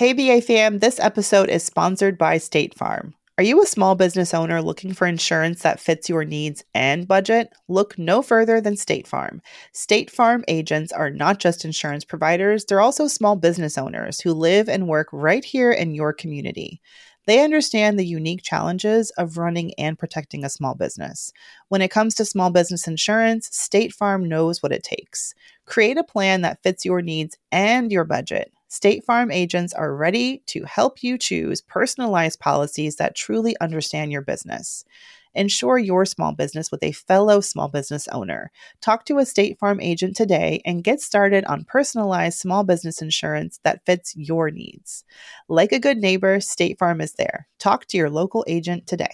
Hey, BA fam, this episode is sponsored by State Farm. Are you a small business owner looking for insurance that fits your needs and budget? Look no further than State Farm. State Farm agents are not just insurance providers, they're also small business owners who live and work right here in your community. They understand the unique challenges of running and protecting a small business. When it comes to small business insurance, State Farm knows what it takes. Create a plan that fits your needs and your budget. State Farm agents are ready to help you choose personalized policies that truly understand your business. Insure your small business with a fellow small business owner. Talk to a State Farm agent today and get started on personalized small business insurance that fits your needs. Like a good neighbor, State Farm is there. Talk to your local agent today.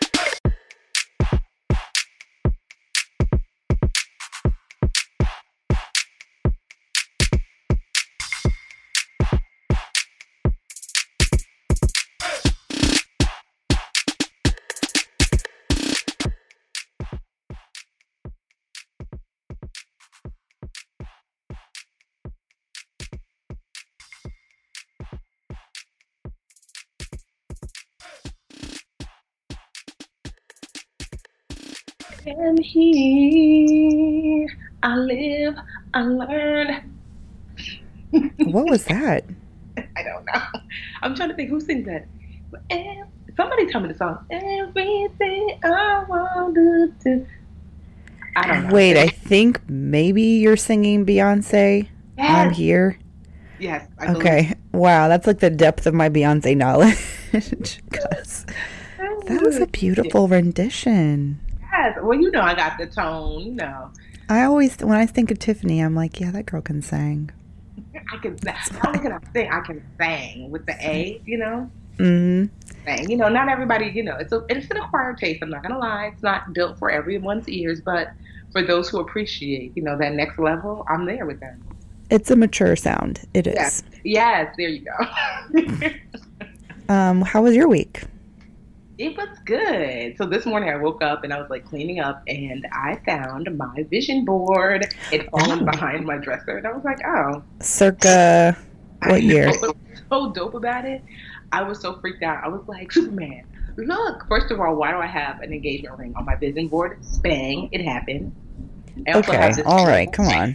I'm here. I live, I learn. What was that? I don't know. I'm trying to think who sings that. Somebody tell me the song. Everything I want to do. I don't know. Wait, I think maybe you're singing Beyonce. Yes. I'm here. Yes. Okay. Wow, that's like the depth of my Beyonce knowledge. 'Cause that was a beautiful rendition. Yes. Well, you know I got the tone, you know. I always, when I think of Tiffany, I'm like, yeah, that girl can sing. I can sing. Not only can I sing, I can sing with the A, you know? Mm-hmm. Sing. You know, not everybody, you know, it's an acquired taste. I'm not going to lie. It's not built for everyone's ears, but for those who appreciate, you know, that next level, I'm there with them. It's a mature sound. It is. Yes, yes, there you go. How was your week? It was good. So this morning I woke up and I was like cleaning up and I found my vision board. It fallen behind my dresser and I was like, oh. Circa what year? I was so dope about it. I was so freaked out. I was like, Superman, look. First of all, why do I have an engagement ring on my vision board? Spang, it happened. Okay, all right, come on.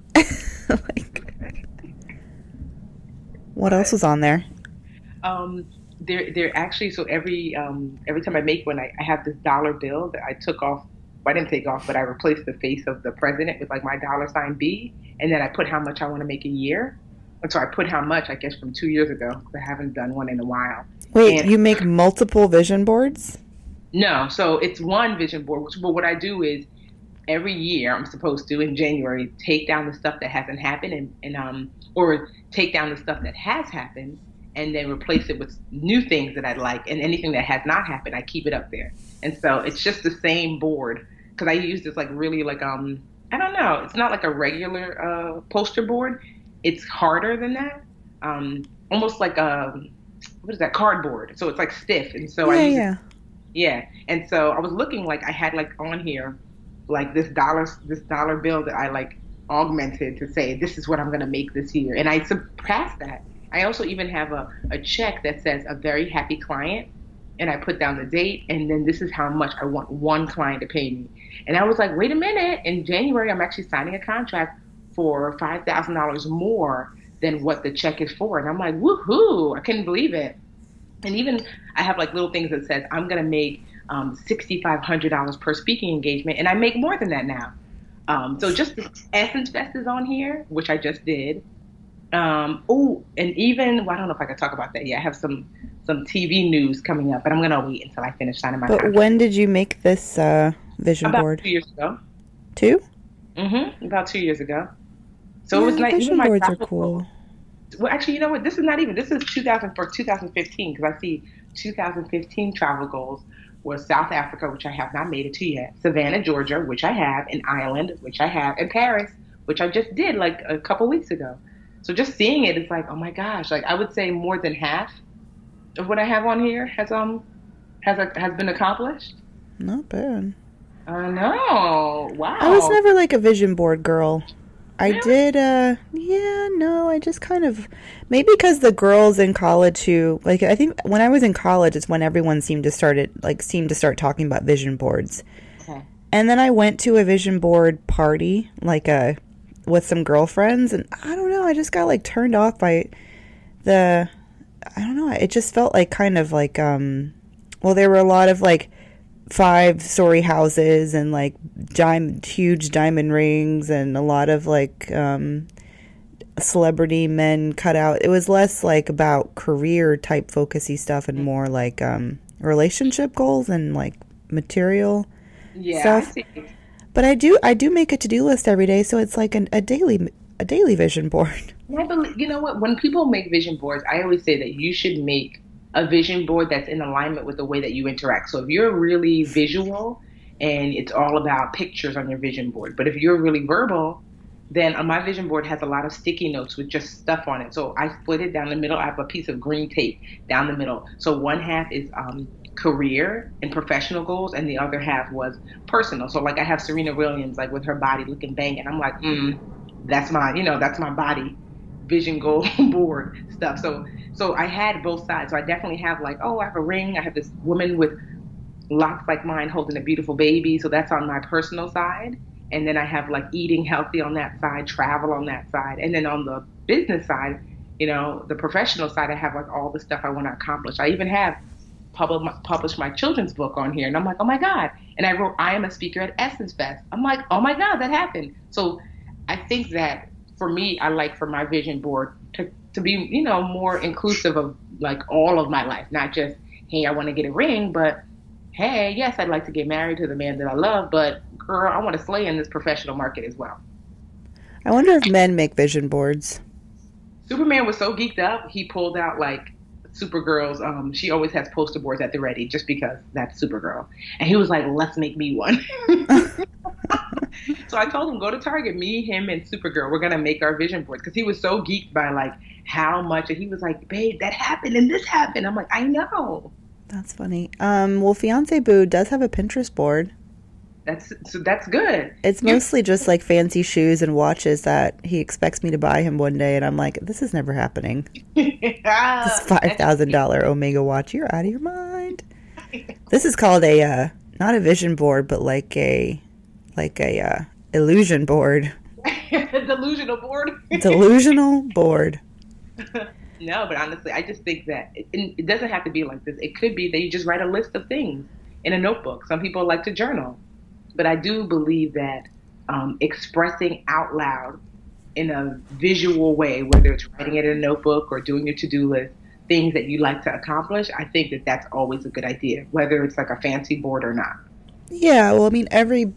What else was on there? They're actually, so every time I make one, I have this dollar bill that I took off. Well, I didn't take off, but I replaced the face of the president with like my $ B, and then I put how much I want to make a year. And so I put how much, I guess, from 2 years ago, because I haven't done one in a while. Wait, you make multiple vision boards? No, so it's one vision board. But what I do is every year I'm supposed to in January take down the stuff that hasn't happened and or take down the stuff that has happened and then replace it with new things that I'd like, and anything that has not happened I keep it up there. And so it's just the same board because I use this like really like I don't know, it's not like a regular poster board. It's harder than that, almost like what is that, cardboard? So it's like stiff, and so yeah. And so I was looking, like I had like on here like this dollar bill that I like augmented to say this is what I'm gonna make this year, and I surpassed that. I also even have a check that says a very happy client, and I put down the date, and then this is how much I want one client to pay me. And I was like, wait a minute, in January I'm actually signing a contract for $5,000 more than what the check is for. And I'm like, woohoo, I couldn't believe it. And even I have like little things that says I'm going to make $6,500 per speaking engagement. And I make more than that now. So just Essence Fest is on here, which I just did. And even, well, I don't know if I can talk about that yet. I have some TV news coming up, but I'm going to wait until I finish signing my contract. But when did you make this vision board? About 2 years ago. 2? Mm-hmm. About 2 years ago. So yeah, it was nice. Vision boards are cool. Well, actually, you know what? This is 2015, because I see 2015 travel goals was South Africa, which I have not made it to yet, Savannah, Georgia, which I have, and Ireland, which I have, and Paris, which I just did like a couple weeks ago. So just seeing it, it's like, oh my gosh, like I would say more than half of what I have on here has been accomplished. Not bad. I know. Wow. I was never like a vision board girl. I Really? did, yeah, no, I just kind of, maybe because the girls in college who, like, I think when I was in college is when everyone seemed to start talking about vision boards. Okay. And then I went to a vision board party, with some girlfriends, and I don't know, I just got, like, turned off by the, I don't know, it just felt like kind of like, well, there were a lot of, like, 5-story houses and like huge diamond rings and a lot of like celebrity men cut out. It was less like about career type focusy stuff and more like relationship goals and like material Yeah, I stuff. see. But I do make a to-do list every day, so it's like a daily vision board. I believe, you know what? When people make vision boards, I always say that you should make a vision board that's in alignment with the way that you interact. So if you're really visual and it's all about pictures on your vision board, but if you're really verbal, then my vision board has a lot of sticky notes with just stuff on it. So I split it down the middle. I have a piece of green tape down the middle. So one half is career and professional goals, and the other half was personal. So like I have Serena Williams, like with her body looking banging. I'm like, that's my body vision goal board stuff. So I had both sides. So I definitely have like, oh, I have a ring. I have this woman with locks like mine holding a beautiful baby. So that's on my personal side. And then I have like eating healthy on that side, travel on that side. And then on the business side, the professional side, I have like all the stuff I want to accomplish. I even have published my children's book on here. And I'm like, oh my God. And I wrote, I am a speaker at Essence Fest. I'm like, oh my God, that happened. So I think that for me, I like for my vision board to be, more inclusive of like all of my life, not just, hey, I want to get a ring, but hey, yes, I'd like to get married to the man that I love, but girl, I want to slay in this professional market as well. I wonder if men make vision boards. Superman was so geeked up, he pulled out like Supergirl's. She always has poster boards at the ready just because that's Supergirl. And he was like, let's make me one. So I told him, go to Target, me, him, and Supergirl. We're going to make our vision boards because he was so geeked by like how much. And he was like, babe, that happened and this happened. I'm like, I know. That's funny. Well, Fiance Boo does have a Pinterest board. That's good. It's mostly just like fancy shoes and watches that he expects me to buy him one day, and I'm like, this is never happening. This $5,000 Omega watch, you're out of your mind. This is called a not a vision board, but like a illusion board. Delusional board. Delusional board. No, but honestly, I just think that it doesn't have to be like this. It could be that you just write a list of things in a notebook. Some people like to journal. But I do believe that expressing out loud in a visual way, whether it's writing it in a notebook or doing your to-do list, things that you like to accomplish, I think that that's always a good idea, whether it's like a fancy board or not. Yeah, well, I mean,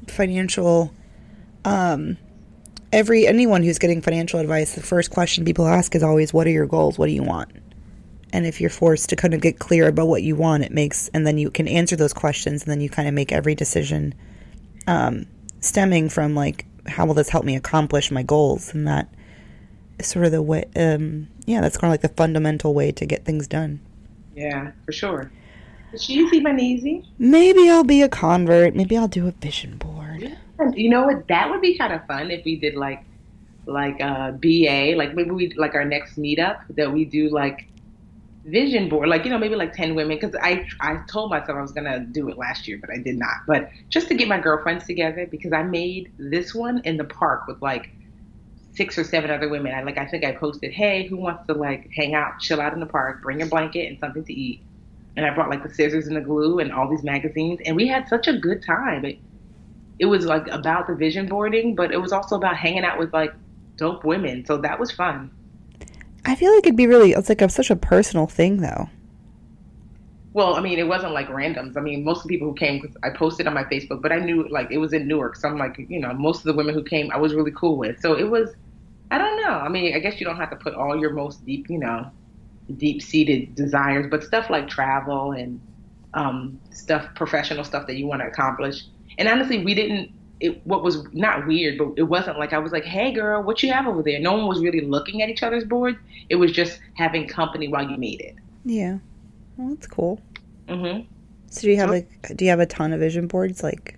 anyone who's getting financial advice, the first question people ask is always, what are your goals? What do you want? And if you're forced to kind of get clear about what you want, and then you can answer those questions, and then you kind of make every decision stemming from like, how will this help me accomplish my goals? And that is sort of the way, that's kind of like the fundamental way to get things done. Yeah, for sure. It's easy, but easy. Maybe I'll be a convert. Maybe I'll do a vision board. You know what? That would be kind of fun if we did like BA, like maybe we like our next meetup that we do like vision board, like maybe like 10 women, because I told myself I was gonna do it last year, but I did not. But just to get my girlfriends together, because I made this one in the park with like 6 or 7 other women. I think I posted, hey, who wants to like hang out, chill out in the park, bring a blanket and something to eat. And I brought like the scissors and the glue and all these magazines, and we had such a good time. It was like about the vision boarding, but it was also about hanging out with like dope women. So that was fun. I feel like it's like such a personal thing, though. Well, I mean, it wasn't like randoms. I mean, most of the people who came, cause I posted on my Facebook, but I knew like it was in Newark. So I'm like, most of the women who came, I was really cool with. So it was, I don't know. I mean, I guess you don't have to put all your most deep-seated desires, but stuff like travel and professional stuff that you want to accomplish. And honestly, what was not weird, but it wasn't like I was like, hey girl, what you have over there? No one was really looking at each other's boards. It was just having company while you made it. Yeah. Well, that's cool. Mm-hmm. So do you have a ton of vision boards? Like,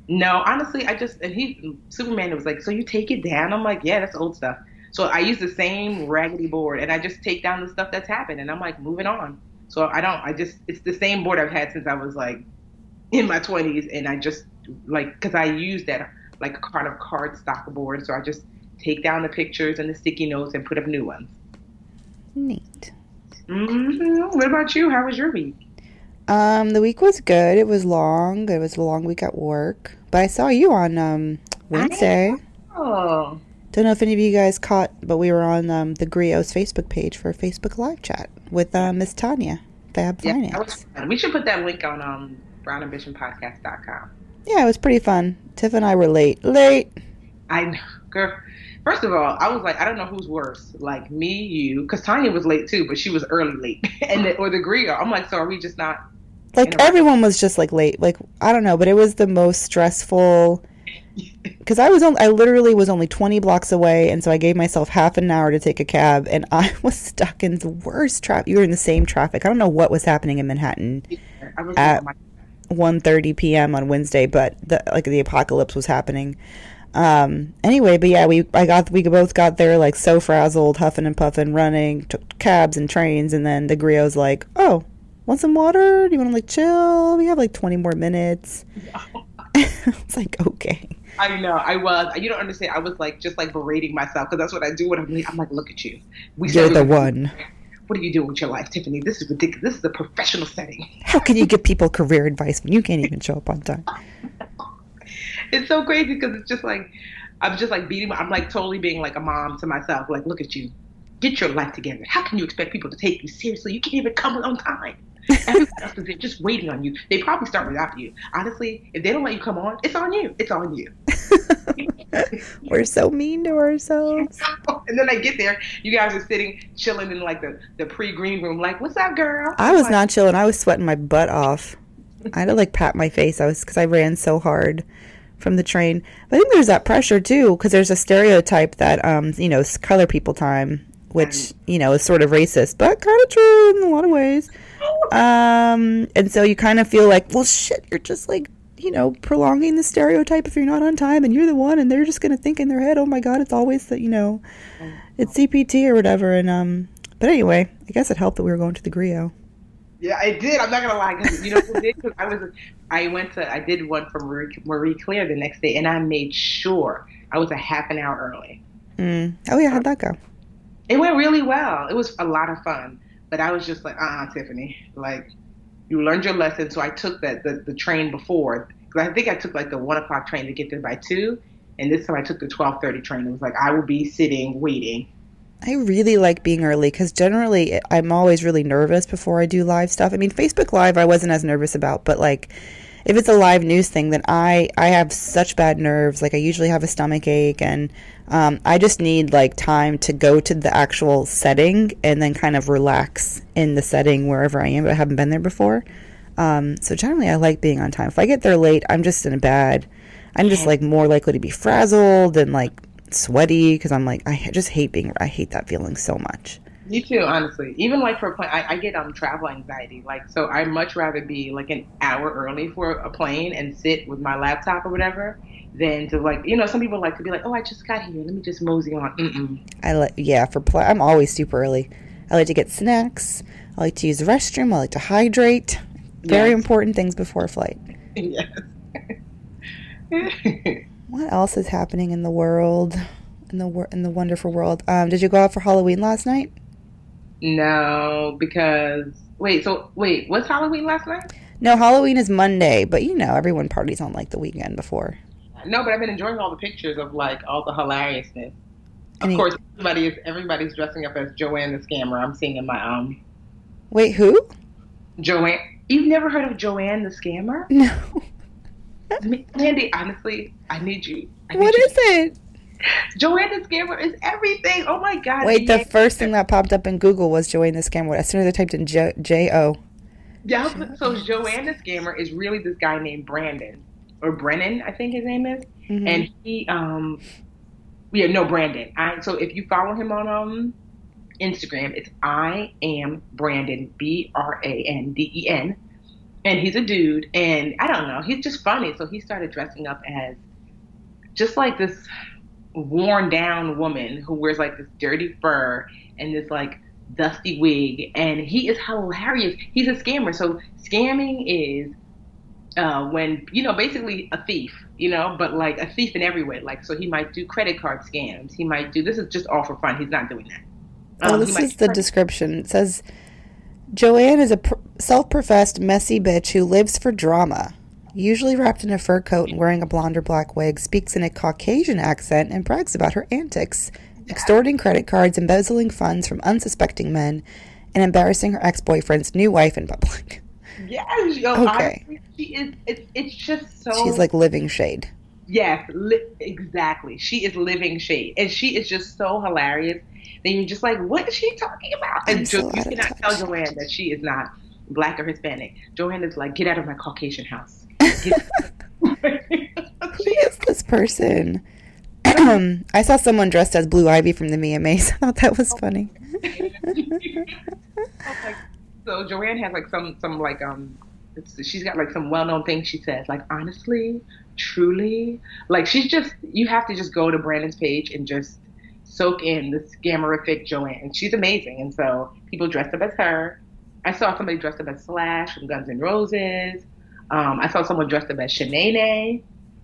No, honestly, Superman was like, so you take it down? I'm like, yeah, that's old stuff. So I use the same raggedy board and I just take down the stuff that's happened and I'm like moving on. So it's the same board I've had since I was like in my 20s and I just like, because I use that like a kind of card stock board. So I just take down the pictures and the sticky notes and put up new ones. Neat. What about you? How was your week? The week was good. It was long. It was a long week at work. But I saw you on Wednesday. Oh. Don't know if any of you guys caught, but we were on the Grio's Facebook page for a Facebook live chat with Miss Tanya, Fab Finance. That was fun. We should put that link on brownambitionpodcast.com. Yeah, it was pretty fun. Tiff and I were late. I know, girl. First of all, I was like, I don't know who's worse, like me, you, because Tanya was late too, but she was early late, or the Grio. I'm like, so are we just not? Like everyone was just like late. Like I don't know, but it was the most stressful. Because I literally was only 20 blocks away, and so I gave myself half an hour to take a cab, and I was stuck in the worst traffic. You were in the same traffic. I don't know what was happening in Manhattan at 1:30 p.m. on Wednesday, but the apocalypse was happening. Anyway, but yeah, we both got there like so frazzled, huffing and puffing, running, took cabs and trains, and then the Grio's like, "Oh, want some water? Do you want to like chill? We have like 20 more minutes." It's like, okay. I know. I was. You don't understand. I was like just like berating myself because that's what I do when I'm late. I'm like, look at you. You're the one. What are you doing with your life, Tiffany? This is ridiculous. This is a professional setting. How can you give people career advice when you can't even show up on time? It's so crazy because it's just like I'm just like I'm like totally being like a mom to myself. Like, look at you. Get your life together. How can you expect people to take you seriously? You can't even come on time. Everyone else is just waiting on you. They probably start without you. Honestly, if they don't let you come on, it's on you. It's on you. We're so mean to ourselves. And then I get there, you guys are sitting, chilling in like the pre-green room, like, what's up, girl? I was not chilling. I was sweating my butt off. I had to like pat my face. Because I ran so hard from the train. But I think there's that pressure too, because there's a stereotype that color people time, which is sort of racist, but kind of true in a lot of ways. And so you kind of feel like, well, shit, you're just like, prolonging the stereotype if you're not on time and you're the one, and they're just going to think in their head, oh my God, it's always that, it's CPT or whatever. And, but anyway, I guess it helped that we were going to the Grio. Yeah, it did. I'm not going to lie. You know what it did? I did one for Marie Claire the next day, and I made sure I was a half an hour early. Oh yeah, how'd that go? It went really well. It was a lot of fun. But I was just like, Tiffany, like, you learned your lesson. So I took the train before. Because I think I took like the 1 o'clock train to get there by 2. And this time I took the 12:30 train. It was like, I will be sitting, waiting. I really like being early because generally I'm always really nervous before I do live stuff. I mean, Facebook Live I wasn't as nervous about, but like if it's a live news thing, then I have such bad nerves. Like I usually have a stomach ache, and I just need like time to go to the actual setting and then kind of relax in the setting wherever I am, but I haven't been there before. So generally I like being on time. If I get there late, I'm just I'm just like more likely to be frazzled and like sweaty because I'm like, I hate that feeling so much. Me too, honestly. Even like for a plane, I get travel anxiety. Like, so I'd much rather be like an hour early for a plane and sit with my laptop or whatever than to like, some people like to be like, oh, I just got here. Let me just mosey on. I'm always super early. I like to get snacks. I like to use the restroom. I like to hydrate. Very important things before a flight. Yes. What else is happening in the world? In the wonderful world. Did you go out for Halloween last night? No, because what's Halloween last night? No, Halloween is Monday, but everyone parties on like the weekend before. No, but I've been enjoying all the pictures of like all the hilariousness. Of course, everybody's dressing up as Joanne the Scammer. I'm seeing in my Wait, who? Joanne. You've never heard of Joanne the Scammer? No. Mandy, honestly, I need you. What is it? Joanne the Scammer is everything. Oh my God. Wait, the first thing that popped up in Google was Joanne the Scammer. As soon as I typed in J-O. Yeah, so Joanne the Scammer is really this guy named Brandon. Or Brennan, I think his name is. Mm-hmm. And he, Brandon. So if you follow him on Instagram, it's I am Brandon, Branden. and he's a dude, and I don't know, he's just funny. So he started dressing up as just like this worn down woman who wears like this dirty fur and this like dusty wig, and he is hilarious. He's a scammer. So scamming is when basically a thief, but like a thief in every way. Like, so he might do credit card scams. He might do, this is just all for fun. He's not doing that. Oh, this is the description. It says, Joanne is a self-professed messy bitch who lives for drama. Usually wrapped in a fur coat and wearing a blonde or black wig, speaks in a Caucasian accent and brags about her antics, extorting credit cards, embezzling funds from unsuspecting men, and embarrassing her ex-boyfriend's new wife in public. Yes, Okay. Honestly, she is. It's just so. She's like living shade. Yes, exactly. She is living shade, and she is just so hilarious that you're just like, what is she talking about? And you cannot tell Joanne that she is not Black or Hispanic. Joanne is like, get out of my Caucasian house. Who is this person? I saw someone dressed as Blue Ivy from the VMAs. I thought that was funny. So Joanne has like some like she's got like some well-known things she says, like, honestly, truly, like, she's just, you have to just go to Brandon's page and just soak in the scammerific Joanne. She's amazing. And so people dressed up as her. I saw somebody dressed up as Slash from Guns N' Roses. I saw someone dressed up as Shanae.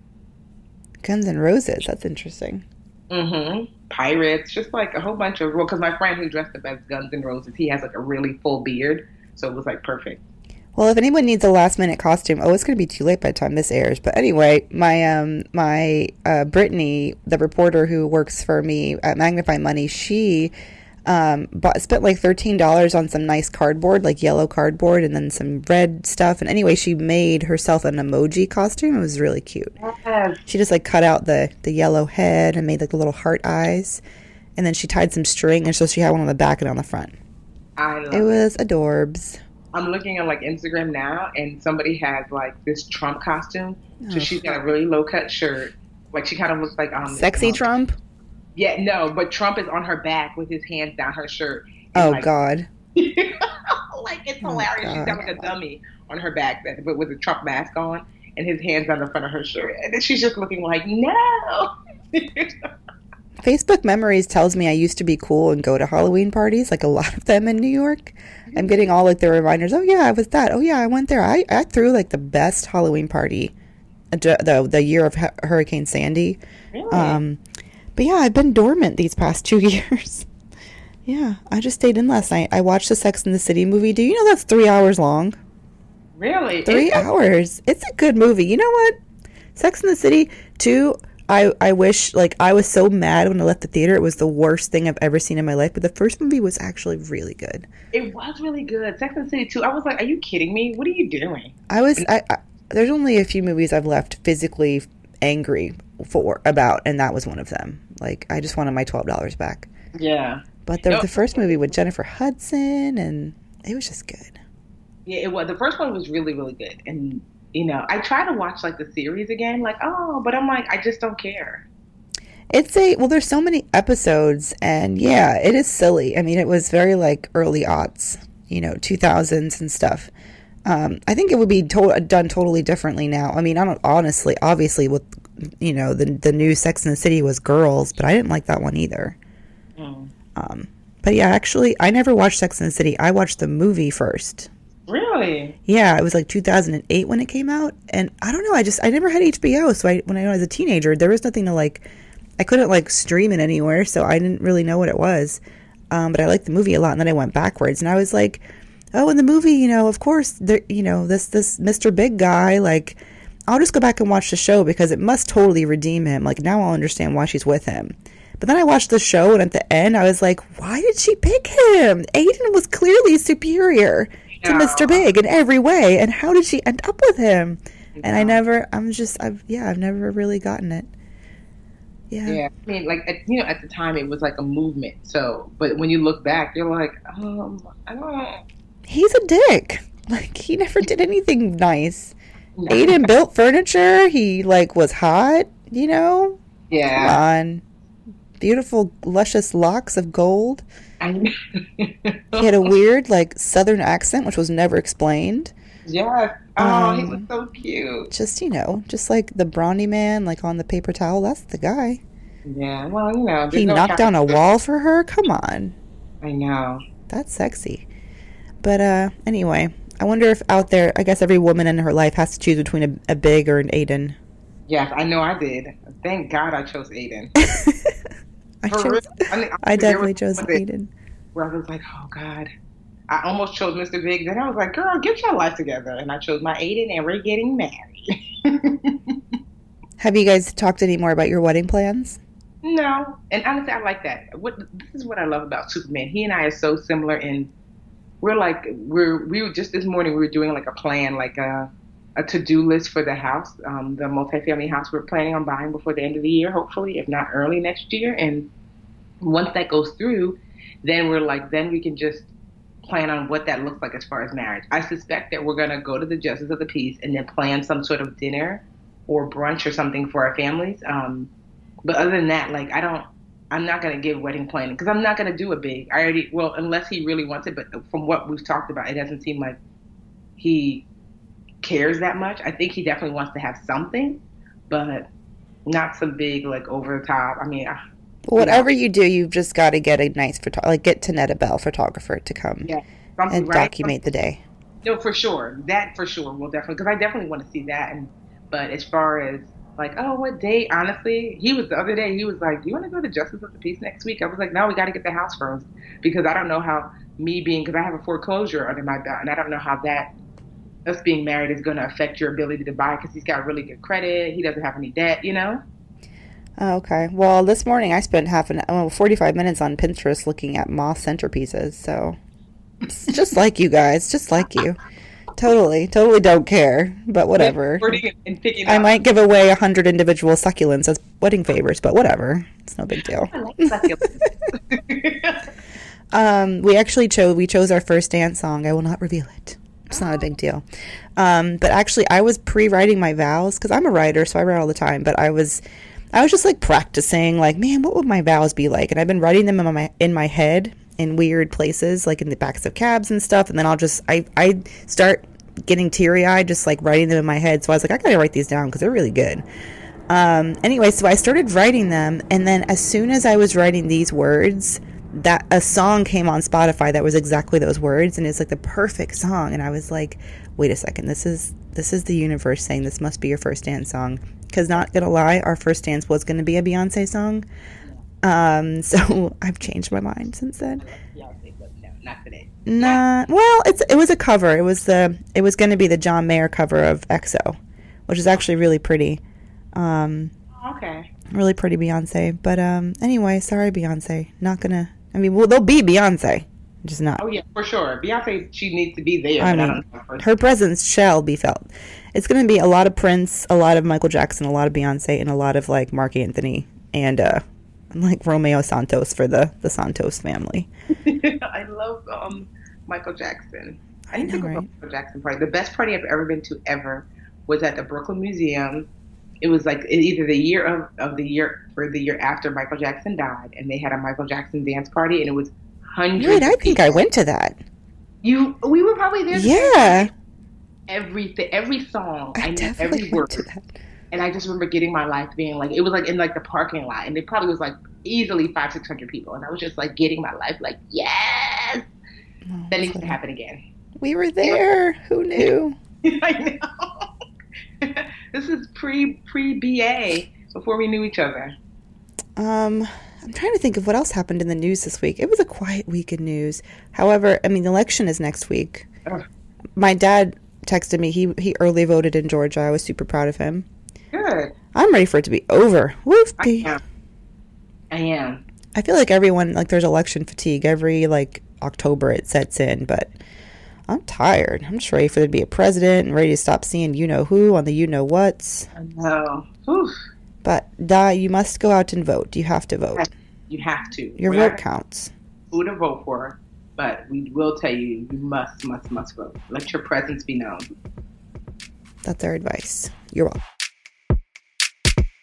Guns N' Roses, that's interesting. Pirates, just like a whole bunch of, well, because my friend who dressed up as Guns N' Roses, he has like a really full beard, so it was like perfect. Well, if anyone needs a last minute costume, it's going to be too late by the time this airs. But anyway, my Brittany, the reporter who works for me at Magnify Money, she spent like $13 on some nice cardboard, like yellow cardboard, and then some red stuff. And anyway, she made herself an emoji costume. It was really cute. Yes. She just like cut out the yellow head and made like the little heart eyes, and then she tied some string, and so she had one on the back and on the front. It was adorbs. I'm looking at like Instagram now, and somebody has like this Trump costume. So she's got a really low cut shirt, like she kind of looks like sexy Trump. Yeah, no, but Trump is on her back with his hands down her shirt. Oh, like, God. Like, it's hilarious. She's got like a dummy on her back, but with a Trump mask on, and his hands on the front of her shirt. And then she's just looking like, no. Facebook Memories tells me I used to be cool and go to Halloween parties, like a lot of them in New York. I'm getting all like the reminders. Oh, yeah, I was that. Oh, yeah, I went there. I threw like the best Halloween party the year of Hurricane Sandy. Really? But yeah, I've been dormant these past 2 years. Yeah, I just stayed in last night. I watched the Sex and the City movie. Do you know that's 3 hours long? Really? 3 hours. It's a good movie. You know what? Sex and the City 2, I wish, like, I was so mad when I left the theater. It was the worst thing I've ever seen in my life. But the first movie was actually really good. It was really good. Sex and the City 2, I was like, are you kidding me? What are you doing? There's only a few movies I've left physically angry about, and that was one of them. Like, I just wanted my $12 back. Yeah. But the first movie with Jennifer Hudson, and it was just good. Yeah, it was. The first one was really, really good. And, I try to watch, like, the series again, like, but I'm like, I just don't care. There's so many episodes, and yeah, it is silly. I mean, it was very, like, early aughts, 2000s and stuff. I think it would be done totally differently now. I mean, I don't, honestly, obviously, with, the new Sex and the City was girls, but I didn't like that one either. But yeah, actually, I never watched Sex and the City. I watched the movie first. Really? Yeah, it was like 2008 when it came out, and I don't know. I never had HBO, so when I was a teenager, there was nothing to like. I couldn't like stream it anywhere, so I didn't really know what it was. But I liked the movie a lot, and then I went backwards, and I was like, oh, in the movie, of course, this Mr. Big guy, like, I'll just go back and watch the show because it must totally redeem him. Like, now I'll understand why she's with him. But then I watched the show, and at the end, I was like, why did she pick him? Aiden was clearly superior to Mr. Big in every way, and how did she end up with him? And I've never really gotten it. Yeah. I mean, like, at the time, it was like a movement. So, but when you look back, you're like, I don't. He's a dick. Like, he never did anything nice. No. Aiden built furniture. He, like, was hot, Yeah. Come on. Beautiful, luscious locks of gold. I know. He had a weird, like, southern accent, which was never explained. Yes. Oh, he was so cute. Just, just like the brawny man, like on the paper towel, that's the guy. Yeah. Well, there's He no knocked accounting down a for it. wall for her? Come on. I know. That's sexy. But anyway, I wonder if out there, I guess every woman in her life has to choose between a Big or an Aiden. Yes, I know I did. Thank God I chose Aiden. For real. I There was definitely chose Aiden. where I was like, oh God. I almost chose Mr. Big. Then I was like, girl, get your life together. And I chose my Aiden and we're getting married. Have you guys talked any more about your wedding plans? No. And honestly, I like that. This is what I love about Superman. He and I are so similar in we were just this morning we were doing like a plan, like a to-do list for the house, the multifamily house we're planning on buying before the end of the year, hopefully, if not early next year. And once that goes through, then then we can just plan on what that looks like as far as marriage. I suspect that we're going to go to the Justice of the Peace and then plan some sort of dinner or brunch or something for our families. But other than that, I'm not going to give wedding planning because I'm not going to do a big. Unless he really wants it. But from what we've talked about, it doesn't seem like he cares that much. I think he definitely wants to have something, but not some big, like, over the top. I mean, whatever you do, you've just got to get a nice get Tanetta Bell photographer to come and document the day. No, for sure. That for sure will definitely, because I definitely want to see that. But as far as like, oh, what date? Honestly, the other day, he was like, do you want to go to Justice of the Peace next week? I was like, no, we got to get the house first because I don't know how because I have a foreclosure under my belt and I don't know how us being married is going to affect your ability to buy because he's got really good credit. He doesn't have any debt, Oh, okay. Well, this morning I spent 45 minutes on Pinterest looking at moss centerpieces. So it's just like you guys, just like you. Totally don't care, but whatever. I might give away 100 individual succulents as wedding favors, but whatever. It's no big deal. I like succulents. We chose our first dance song. I will not reveal it. It's not a big deal. But actually, I was pre-writing my vows because I'm a writer, so I write all the time. But I was just like practicing, like, man, what would my vows be like? And I've been writing them in my head in weird places, like in the backs of cabs and stuff. And then I start getting teary-eyed just like writing them in my head. So I was like, I gotta write these down because they're really good. Anyway, so I started writing them, and then as soon as I was writing these words, that a song came on Spotify that was exactly those words, and it's like the perfect song. And I was like, wait a second, this is the universe saying this must be your first dance song. Because not gonna lie, our first dance was gonna be a Beyonce song. So I've changed my mind since then. Beyonce, but no, not today. Nah, well, it was a cover. It was going to be the John Mayer cover of EXO, which is actually really pretty. Okay. Really pretty Beyonce. But anyway, sorry Beyonce. Not gonna. I mean, well, they'll be Beyonce, just not. Oh yeah, for sure. Beyonce, she needs to be there. I mean, her presence shall be felt. It's going to be a lot of Prince, a lot of Michael Jackson, a lot of Beyonce, and a lot of like Mark Anthony and like Romeo Santos for the Santos family. I love Michael Jackson. I need know, to go to a right? Michael Jackson party. The best party I've ever been to ever was at the Brooklyn Museum. It was like either the year of the year or the year after Michael Jackson died, and they had a Michael Jackson dance party, and it was hundreds. Wait, I of think people. I went to that. We were probably there. Yeah, every song, I knew definitely every went word. to that. And I just remember getting my life being like, it was like in like the parking lot, and it probably was like easily 500-600 people, and I was just like getting my life like, yes, Oh, that needs to funny. happen again. We were there. Who knew? I know. This is pre BA before we knew each other. I'm trying to think of what else happened in the news this week. It was a quiet week in news. However, I mean, the election is next week. Ugh. My dad texted me. He early voted in Georgia. I was super proud of him. Good. I'm ready for it to be over. Woofy. I am. I feel like everyone, like, there's election fatigue. Every, like, October it sets in, but I'm tired. I'm just ready for there to be a president and ready to stop seeing you-know-who on the you-know-whats. I know. Oof. But, Di, you must go out and vote. You have to vote. You have to. Your vote counts. Who to vote for, but we will tell you, you must vote. Let your presence be known. That's our advice. You're welcome.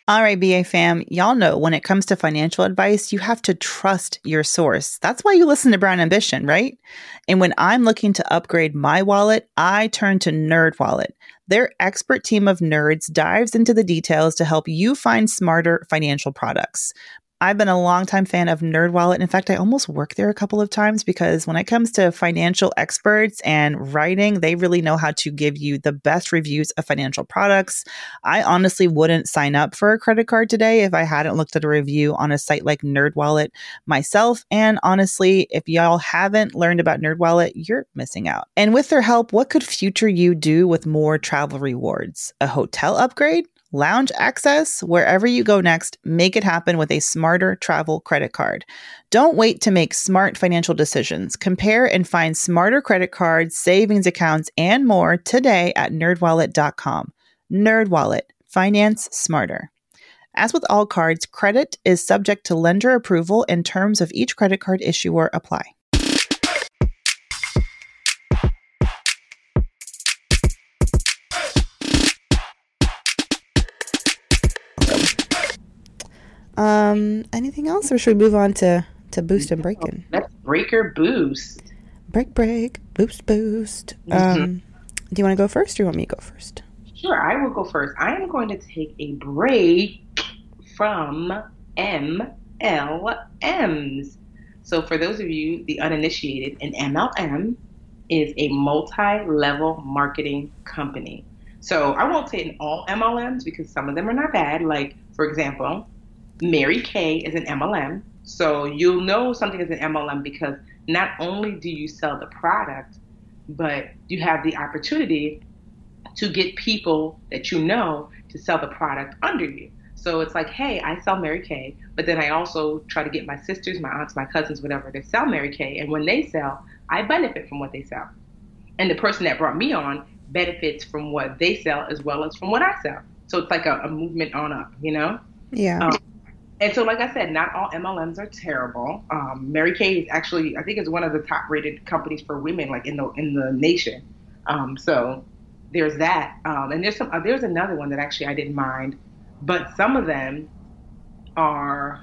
All right, BA fam, y'all know when it comes to financial advice, you have to trust your source. That's why you listen to Brown Ambition, right? And when I'm looking to upgrade my wallet, I turn to NerdWallet. Their expert team of nerds dives into the details to help you find smarter financial products. I've been a longtime fan of NerdWallet. In fact, I almost worked there a couple of times because when it comes to financial experts and writing, they really know how to give you the best reviews of financial products. I honestly wouldn't sign up for a credit card today if I hadn't looked at a review on a site like NerdWallet myself. And honestly, if y'all haven't learned about NerdWallet, you're missing out. And with their help, what could future you do with more travel rewards? A hotel upgrade? Lounge access? Wherever you go next, make it happen with a smarter travel credit card. Don't wait to make smart financial decisions. Compare and find smarter credit cards, savings accounts, and more today at nerdwallet.com. NerdWallet. Finance smarter. As with all cards, credit is subject to lender approval and terms of each credit card issuer apply. Anything else, or should we move on to boost and breaking? Let's break or boost. Break, boost. Do you want to go first, or you want me to go first? Sure, I will go first. I am going to take a break from MLMs. So for those of you, the uninitiated, an MLM is a multi-level marketing company. So I won't say in all MLMs because some of them are not bad. Like, for example, Mary Kay is an MLM. So you'll know something is an MLM because not only do you sell the product, but you have the opportunity to get people that you know to sell the product under you. So it's like, hey, I sell Mary Kay, but then I also try to get my sisters, my aunts, my cousins, whatever, to sell Mary Kay. And when they sell, I benefit from what they sell. And the person that brought me on benefits from what they sell as well as from what I sell. So it's like a movement on up, you know? Yeah. And so, like I said, not all MLMs are terrible. Mary Kay is actually, I think, is one of the top-rated companies for women, like in the nation. So there's that. And there's another one that actually I didn't mind, but some of them are,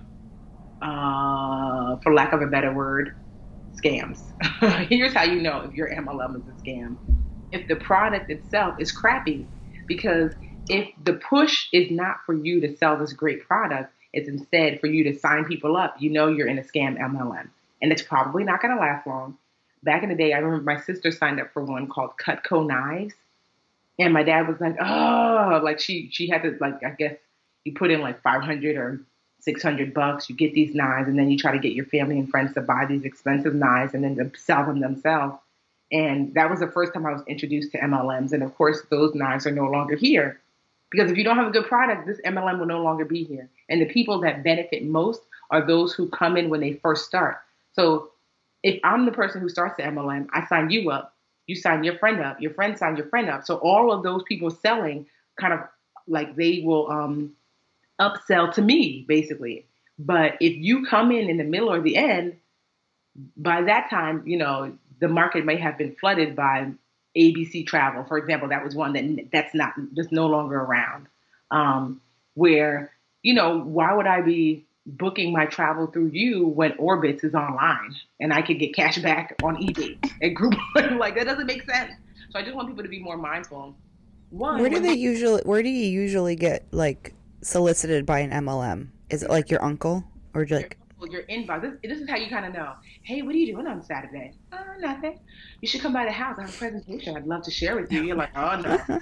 for lack of a better word, scams. Here's how you know if your MLM is a scam: if the product itself is crappy, because if the push is not for you to sell this great product, it's instead for you to sign people up, you know you're in a scam MLM. And it's probably not going to last long. Back in the day, I remember my sister signed up for one called Cutco Knives. And my dad was like, oh, like she had to, like, I guess you put in like $500 or $600, you get these knives, and then you try to get your family and friends to buy these expensive knives and then to sell them themselves. And that was the first time I was introduced to MLMs. And of course, those knives are no longer here. Because if you don't have a good product, this MLM will no longer be here. And the people that benefit most are those who come in when they first start. So if I'm the person who starts the MLM, I sign you up, you sign your friend up, your friend sign your friend up. So all of those people selling kind of like they will upsell to me, basically. But if you come in the middle or the end, by that time, you know, the market may have been flooded by ABC Travel, for example. That was one that's no longer around. Where, you know, why would I be booking my travel through you when Orbitz is online and I could get cash back on eBay and Groupon? Like, that doesn't make sense. So I just want people to be more mindful. Where do you usually get like solicited by an MLM? Is it like your uncle or like your inbox? This is how you kind of know. Hey, what are you doing on Saturday? Nothing. You should come by the house. I have a presentation I'd love to share with you. You're like, oh no.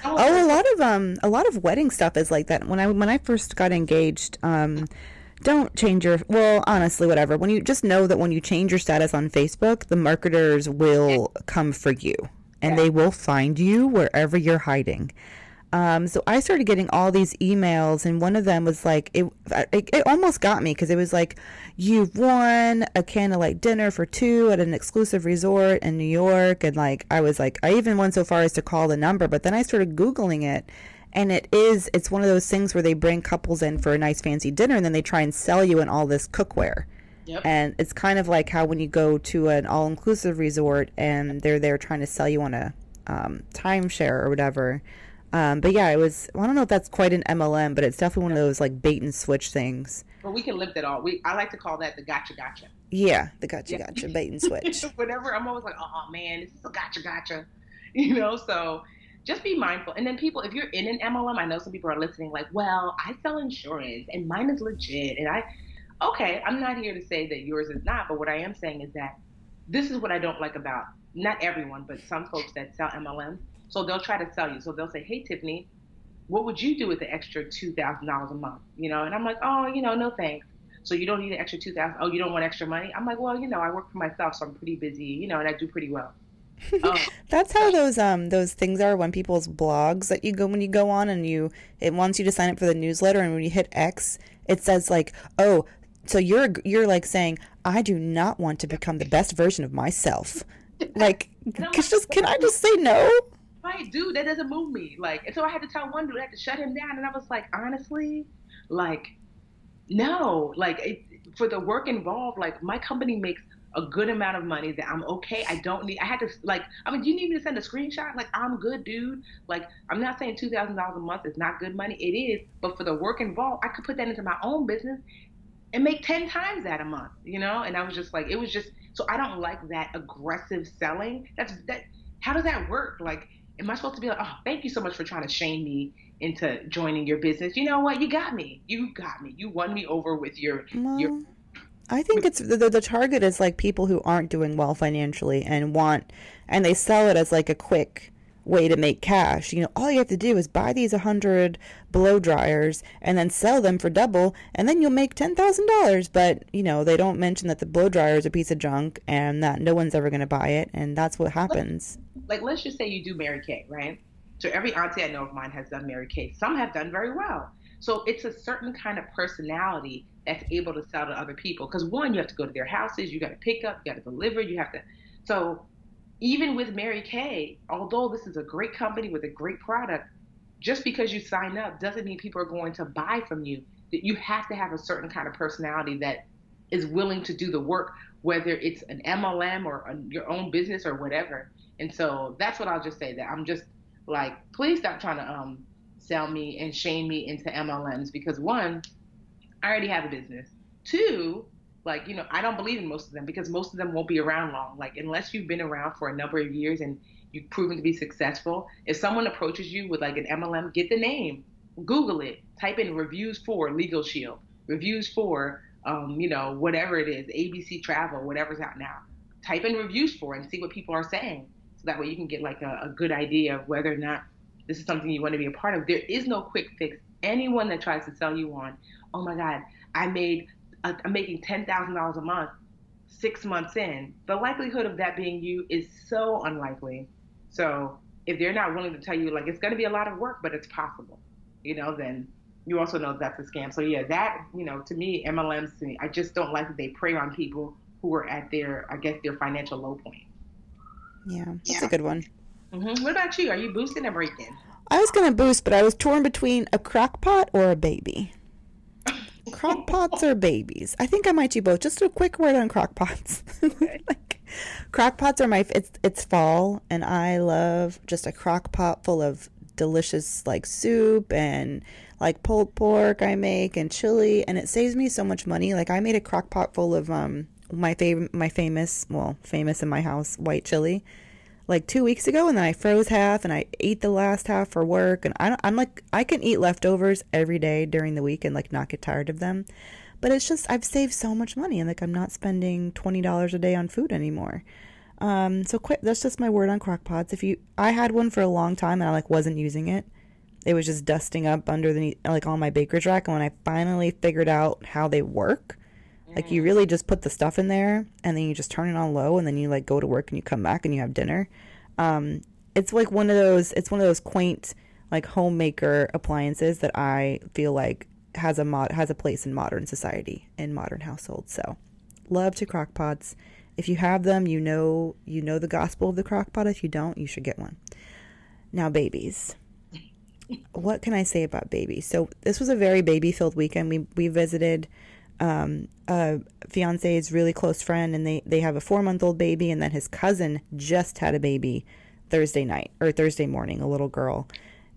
A lot of wedding stuff is like that. When I first got engaged, don't change honestly, whatever. When you just know that when you change your status on Facebook, the marketers will come for you and they will find you wherever you're hiding. So I started getting all these emails, and one of them was like, it almost got me because it was like, you've won a candlelight dinner for two at an exclusive resort in New York. And like, I was like, I even went so far as to call the number, but then I started Googling it, and it's one of those things where they bring couples in for a nice fancy dinner and then they try and sell you in all this cookware. Yep. And it's kind of like how when you go to an all-inclusive resort and they're there trying to sell you on a timeshare or whatever. But yeah, it was, well, I don't know if that's quite an MLM, but it's definitely one of those like bait and switch things. But we can live that all. I like to call that the gotcha gotcha. Yeah, the gotcha Yeah. gotcha bait and switch. Whenever I'm always like, oh man, this is a gotcha gotcha. So just be mindful. And then people, if you're in an MLM, I know some people are listening like, well, I sell insurance and mine is legit. Okay, I'm not here to say that yours is not, but what I am saying is that this is what I don't like about not everyone, but some folks that sell MLMs. So they'll try to sell you. So they'll say, hey, Tiffany, what would you do with the extra $2,000 a month? And I'm like, oh, no thanks. So you don't need an extra 2,000. Oh, you don't want extra money? I'm like, well, I work for myself, so I'm pretty busy, and I do pretty well. That's how those things are when people's blogs that when you go on and it wants you to sign up for the newsletter, and when you hit X, it says like, oh, so you're like saying, I do not want to become the best version of myself. Like, can I just say no? Right, dude, that doesn't move me. Like, and so I had to tell one dude, I had to shut him down, and I was like, honestly, like, no, like for the work involved, like my company makes a good amount of money that I'm okay. I had to like, do you need me to send a screenshot? Like, I'm good, dude. Like, I'm not saying $2,000 a month is not good money. It is, but for the work involved, I could put that into my own business and make 10 times that a month, And I was just like, so I don't like that aggressive selling. How does that work? Like, am I supposed to be like, oh, thank you so much for trying to shame me into joining your business? You know what? You got me. You won me over with your. I think it's the target is like people who aren't doing well financially and they sell it as like a quick way to make cash. All you have to do is buy these 100 blow dryers and then sell them for double, and then you'll make $10,000. But they don't mention that the blow dryer is a piece of junk and that no one's ever going to buy it, and that's what happens. Like, let's just say you do Mary Kay, right? So every auntie I know of mine has done Mary Kay. Some have done very well. So it's a certain kind of personality that's able to sell to other people. Because one, you have to go to their houses, you got to pick up, you got to deliver, So even with Mary Kay, although this is a great company with a great product, just because you sign up doesn't mean people are going to buy from you. That you have to have a certain kind of personality that is willing to do the work, whether it's an MLM or your own business or whatever. And so that's what I'll just say, that I'm just like, please stop trying to sell me and shame me into MLMs, because one, I already have a business. Two, like, I don't believe in most of them because most of them won't be around long. Like, unless you've been around for a number of years and you've proven to be successful, if someone approaches you with like an MLM, get the name, Google it, type in reviews for Legal Shield, reviews for, whatever it is, ABC Travel, whatever's out now. Type in reviews for and see what people are saying. So that way you can get like a good idea of whether or not this is something you want to be a part of. There is no quick fix. Anyone that tries to sell you on, oh my God, I'm making $10,000 a month 6 months in, the likelihood of that being you is so unlikely. So if they're not willing to tell you, like, it's going to be a lot of work, but it's possible, then you also know that's a scam. So yeah, that, to me, MLMs, I just don't like that they prey on people who are at their financial low point. Yeah, that's a good one. Mm-hmm. What about you? Are you boosting or breaking? I was going to boost, but I was torn between a crock pot or a baby. Crock pots or babies? I think I might do both. Just a quick word on crock pots. Like, crock pots are it's fall, and I love just a crock pot full of delicious like soup and like pulled pork I make and chili, and it saves me so much money. Like, I made a crock pot full of my famous in my house white chili like 2 weeks ago, and then I froze half and I ate the last half for work, and I'm like, I can eat leftovers every day during the week and like not get tired of them. But it's just, I've saved so much money, and like, I'm not spending $20 a day on food anymore. So that's just my word on crock pots. I had one for a long time and I like wasn't using it. It was just dusting up underneath, like, on my baker's rack. And when I finally figured out how they work, like, you really just put the stuff in there and then you just turn it on low, and then you like go to work and you come back and you have dinner. It's like it's one of those quaint like homemaker appliances that I feel like has a place in modern society, in modern households. So love to crock pots. If you have them, you know the gospel of the crock pot. If you don't, you should get one. Now, babies. What can I say about babies? So this was a very baby-filled weekend. We visited a fiance's really close friend, and they have a 4-month-old baby, and then his cousin just had a baby Thursday morning, a little girl.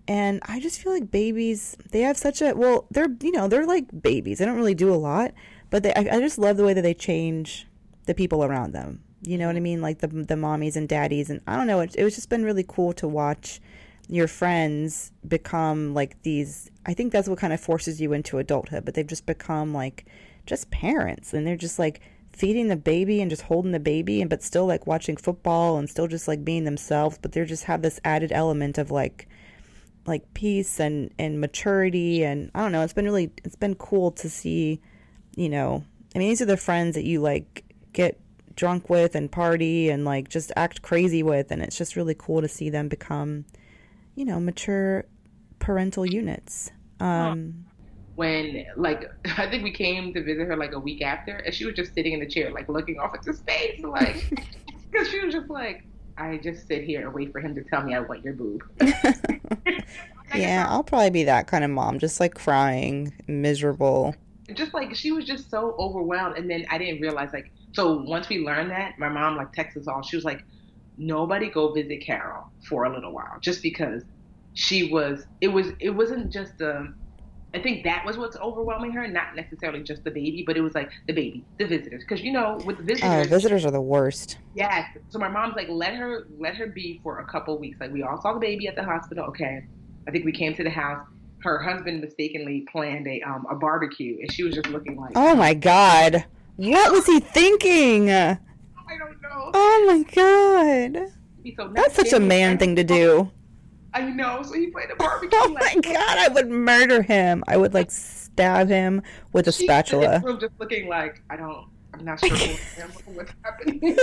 And I just feel like babies, they have such a, well, they're like babies. They don't really do a lot, but I just love the way that they change the people around them. You know what I mean? Like the mommies and daddies. And I don't know, it was just been really cool to watch your friends become like these. I think that's what kind of forces you into adulthood, but they've just become like just parents, and they're just like feeding the baby and just holding the baby, and but still like watching football and still just like being themselves, but they just have this added element of like peace and maturity. And I don't know, it's been cool to see, I mean, these are the friends that you like get drunk with and party and like just act crazy with, and it's just really cool to see them become, mature parental units. When like I think we came to visit her like a week after, and she was just sitting in the chair like looking off into space, like because she was just like, I just sit here and wait for him to tell me I want your boob. Yeah, I'll probably be that kind of mom, just like crying, miserable. Just like she was just so overwhelmed, and then I didn't realize like, so once we learned that, my mom like texted us all. She was like, nobody go visit Carol for a little while, just because it wasn't just I think that was what's overwhelming her, not necessarily just the baby, but it was like the baby, the visitors, because with the visitors, visitors are the worst. Yes. So my mom's like, let her be for a couple weeks. Like we all saw the baby at the hospital. Okay. I think we came to the house. Her husband mistakenly planned a barbecue, and she was just looking like, oh my God, what was he thinking? I don't know. Oh my God, so that's such a man thing to do. I know. So he played a barbecue. Oh my God, I would murder him. I would like stab him with a spatula. In his room just looking like, I'm not sure what's happening.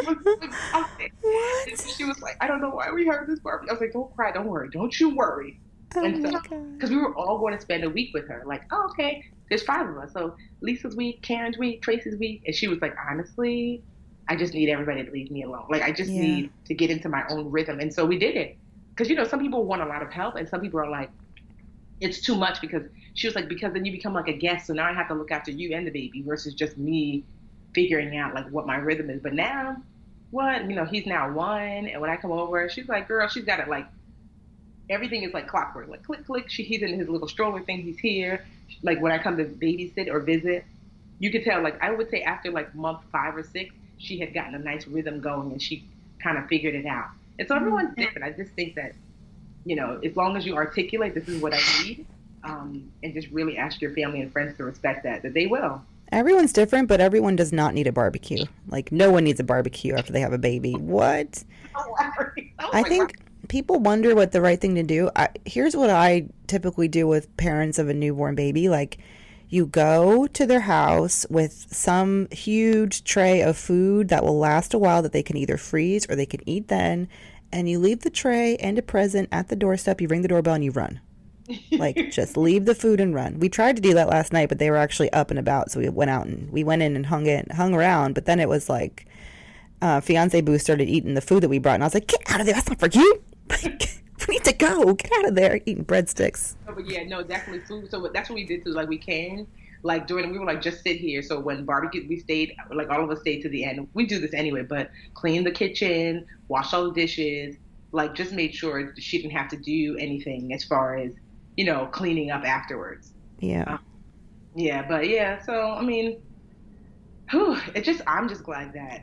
She was like, I don't know why we have this barbecue. I was like, don't cry, don't worry, don't you worry. Oh and my so, God. because we were all going to spend a week with her. Like, oh, okay, there's 5 of us. So Lisa's week, Karen's week, Tracy's week. And she was like, honestly, I just need everybody to leave me alone. Like, I just need to get into my own rhythm. And so we did it. Because, some people want a lot of help, and some people are like, it's too much, because she was like, because then you become like a guest, so now I have to look after you and the baby versus just me figuring out like what my rhythm is. But now, he's now 1, and when I come over, she's like, girl, she's got it like, everything is like clockwork, like click, click. He's in his little stroller thing, he's here. Like when I come to babysit or visit, you could tell, like I would say after like month 5 or 6, she had gotten a nice rhythm going, and she kind of figured it out. And so everyone's different. I just think that, as long as you articulate, this is what I need, and just really ask your family and friends to respect that they will. Everyone's different, but everyone does not need a barbecue. Like, no one needs a barbecue after they have a baby. What? I think people wonder what the right thing to do. Here's what I typically do with parents of a newborn baby. Like, you go to their house with some huge tray of food that will last a while that they can either freeze or they can eat then, and you leave the tray and a present at the doorstep. You ring the doorbell and you run. Like, just leave the food and run. We tried to do that last night, but they were actually up and about, so we went in and hung around. But then it was like, fiance Boo started eating the food that we brought, and I was like, get out of there, that's not for you. Like, we need to go, get out of there, eating breadsticks. Oh, but yeah, no, definitely food. So that's what we did too. Like, we came, like we were like, just sit here. So when barbecue, we stayed, like all of us stayed to the end. We do this anyway, but clean the kitchen, wash all the dishes, like just made sure she didn't have to do anything as far as, cleaning up afterwards. Yeah. So, I mean, I'm just glad that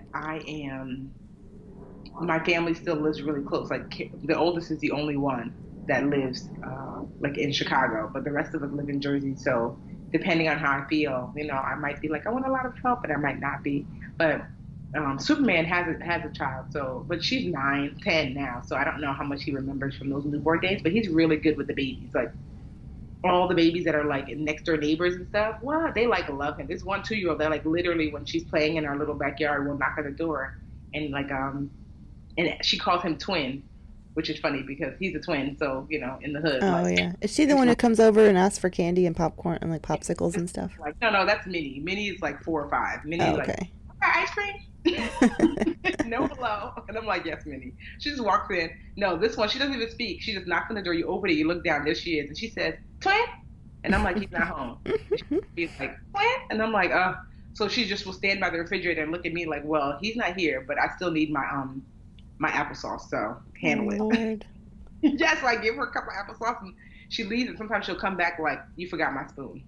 my family still lives really close. Like the oldest is the only one that lives like in Chicago, but the rest of us live in Jersey. So depending on how I feel, I might be like, I want a lot of help, but I might not be. But Superman has a child, but she's 9, 10 now, so I don't know how much he remembers from those newborn days. But he's really good with the babies, like all the babies that are like next door neighbors and stuff. Well, they like love him. This 1 2-year-old that like literally when she's playing in our little backyard will knock on the door and like and she calls him Twin, which is funny because he's a twin. So in the hood. Oh yeah, is she the one who comes over and asks for candy and popcorn and like popsicles and stuff? Like no, that's Minnie. Minnie is like 4 or 5. Minnie's okay. Like ice cream. No, hello. And I'm like, yes, Minnie. She just walks in. No, this one, she doesn't even speak. She just knocks on the door. You open it, you look down, there she is. And she says, Twin? And I'm like, he's not home. She's like, Twin? And I'm like, So she just will stand by the refrigerator and look at me like, well, he's not here, but I still need my my applesauce, so handle it. Lord. Yes, like give her a cup of applesauce and she leaves and sometimes she'll come back like, you forgot my spoon.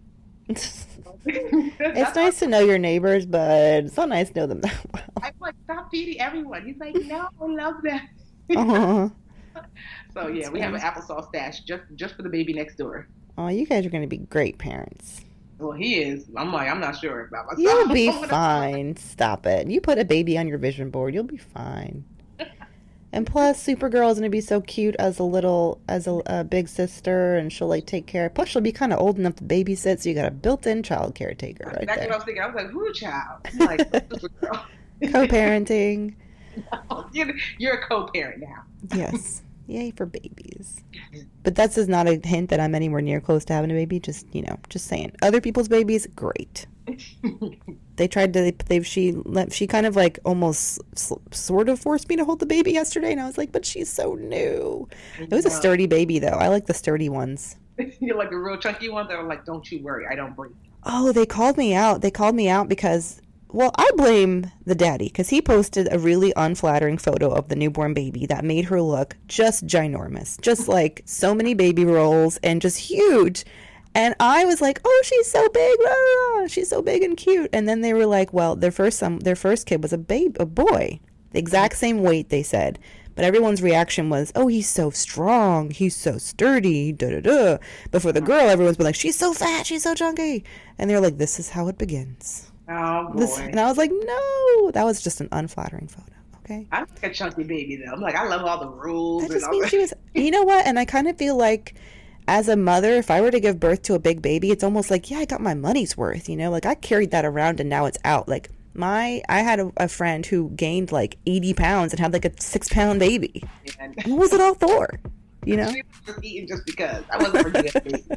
It's nice to know your neighbors, but it's not nice to know them that well. I'm like, stop feeding everyone. He's like, no, I love them. Uh-huh. So yeah, we have an applesauce stash just for the baby next door. Oh, you guys are going to be great parents. Well, he is. I'm like, I'm not sure about myself. You'll be fine. Stop it. You put a baby on your vision board, you'll be fine. And plus, Supergirl is going to be so cute as a big sister, and she'll like take care. Plus, she'll be kind of old enough to babysit, so you got a built-in child caretaker right That's there. what I was thinking. I was like, who child? I'm like, Supergirl. Co-parenting. No, you're a co-parent now. Yes. Yay for babies. But that's just not a hint that I'm anywhere near close to having a baby. Just saying. Other people's babies, great. They tried to, she kind of like almost sort of forced me to hold the baby yesterday. And I was like, but she's so new. It was a sturdy baby though. I like the sturdy ones. You're like the real chunky ones that are like, don't you worry, I don't breathe. Oh, they called me out. Because, well, I blame the daddy because he posted a really unflattering photo of the newborn baby that made her look just ginormous. Just like so many baby rolls and just huge. And I was like, oh, she's so big. Blah, blah, blah. She's so big and cute. And then they were like, well, their first kid was a boy. The exact same weight, they said. But everyone's reaction was, oh, he's so strong. He's so sturdy. Da, da, da. But for the girl, everyone's been like, she's so fat. She's so chunky. And they're like, this is how it begins. Oh, boy. And I was like, no, that was just an unflattering photo. Okay. I'm like a chunky baby, though. I'm like, I love all the rules. That just means she was, you know what? And I kind of feel like as a mother, if I were to give birth to a big baby, it's almost like, yeah, I got my money's worth, like I carried that around and now it's out. Like I had a friend who gained like 80 pounds and had like a 6-pound baby. And what was it all for? She was just eating just because. I wasn't forgetting a baby.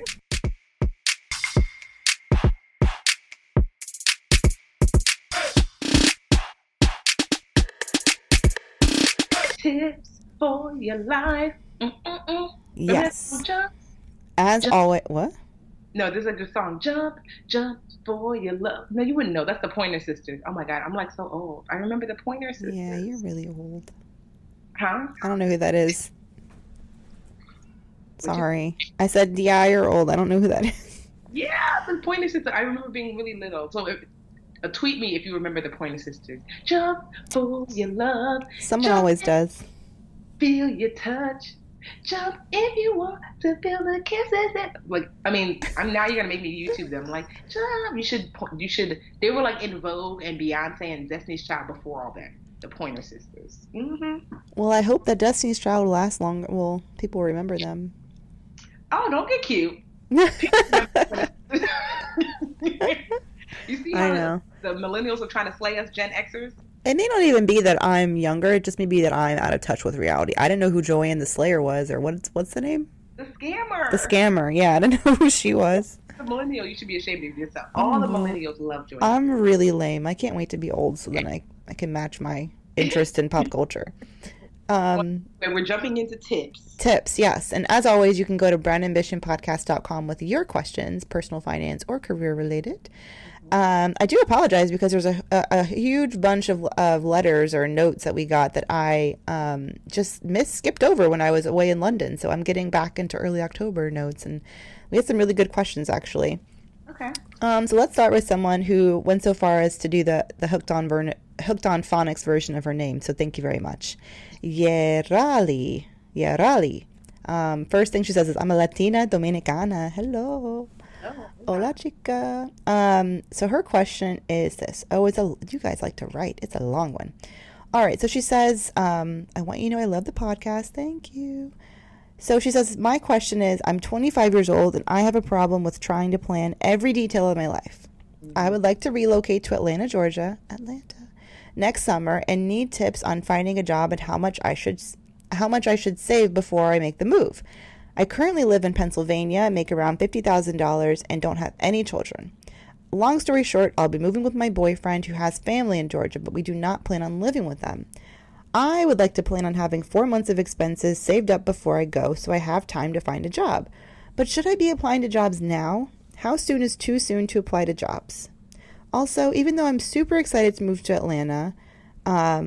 Tips for your life. Yes. As always, what? No, there's like a song, Jump, Jump for Your Love. No, you wouldn't know. That's the Pointer Sisters. Oh my God, I'm like so old. I remember the Pointer Sisters. Yeah, you're really old. Huh? I don't know who that is. Sorry. I said, yeah, you're old. I don't know who that is. Yeah, the Pointer Sisters. I remember being really little. So tweet me if you remember the Pointer Sisters. Jump for your love. Someone always does. Feel your touch. Jump if you want to feel the kisses. Like, I mean, now you're gonna make me YouTube them. Like, jump. You should. They were like in Vogue and Beyonce and Destiny's Child before all that. The Pointer Sisters. Mm-hmm. Well, I hope that Destiny's Child will last longer. Well, people will remember them. Oh, don't get cute. You see how the millennials are trying to slay us Gen Xers? It may not even be that I'm younger. It just may be that I'm out of touch with reality. I didn't know who Joanne the Slayer was, or what's the name? The Scammer. The Scammer. Yeah, I didn't know who she was. The millennial, you should be ashamed of yourself. All the millennials love Joanne. I'm really lame. I can't wait to be old so then I can match my interest in pop culture. We're jumping into tips. Tips, yes. And as always, you can go to brownambitionpodcast.com with your questions, personal finance or career related. I do apologize because there's a huge bunch of letters or notes that we got that I just skipped over when I was away in London. So I'm getting back into early October notes, and we had some really good questions actually. Okay. So let's start with someone who went so far as to do the hooked on phonics version of her name. So thank you very much. Yerali. First thing she says is, I'm a Latina Dominicana. Hello. Hola, chica. So her question is this. You guys like to write. It's a long one. All right. So she says, I want you to know I love the podcast. Thank you. So she says, my question is, I'm 25 years old and I have a problem with trying to plan every detail of my life. I would like to relocate to Atlanta, Georgia, next summer and need tips on finding a job and how much I should save before I make the move. I currently live in Pennsylvania, make around $50,000 and don't have any children. Long story short, I'll be moving with my boyfriend who has family in Georgia, but we do not plan on living with them. I would like to plan on having 4 months of expenses saved up before I go so I have time to find a job. But should I be applying to jobs now? How soon is too soon to apply to jobs? Also, even though I'm super excited to move to Atlanta,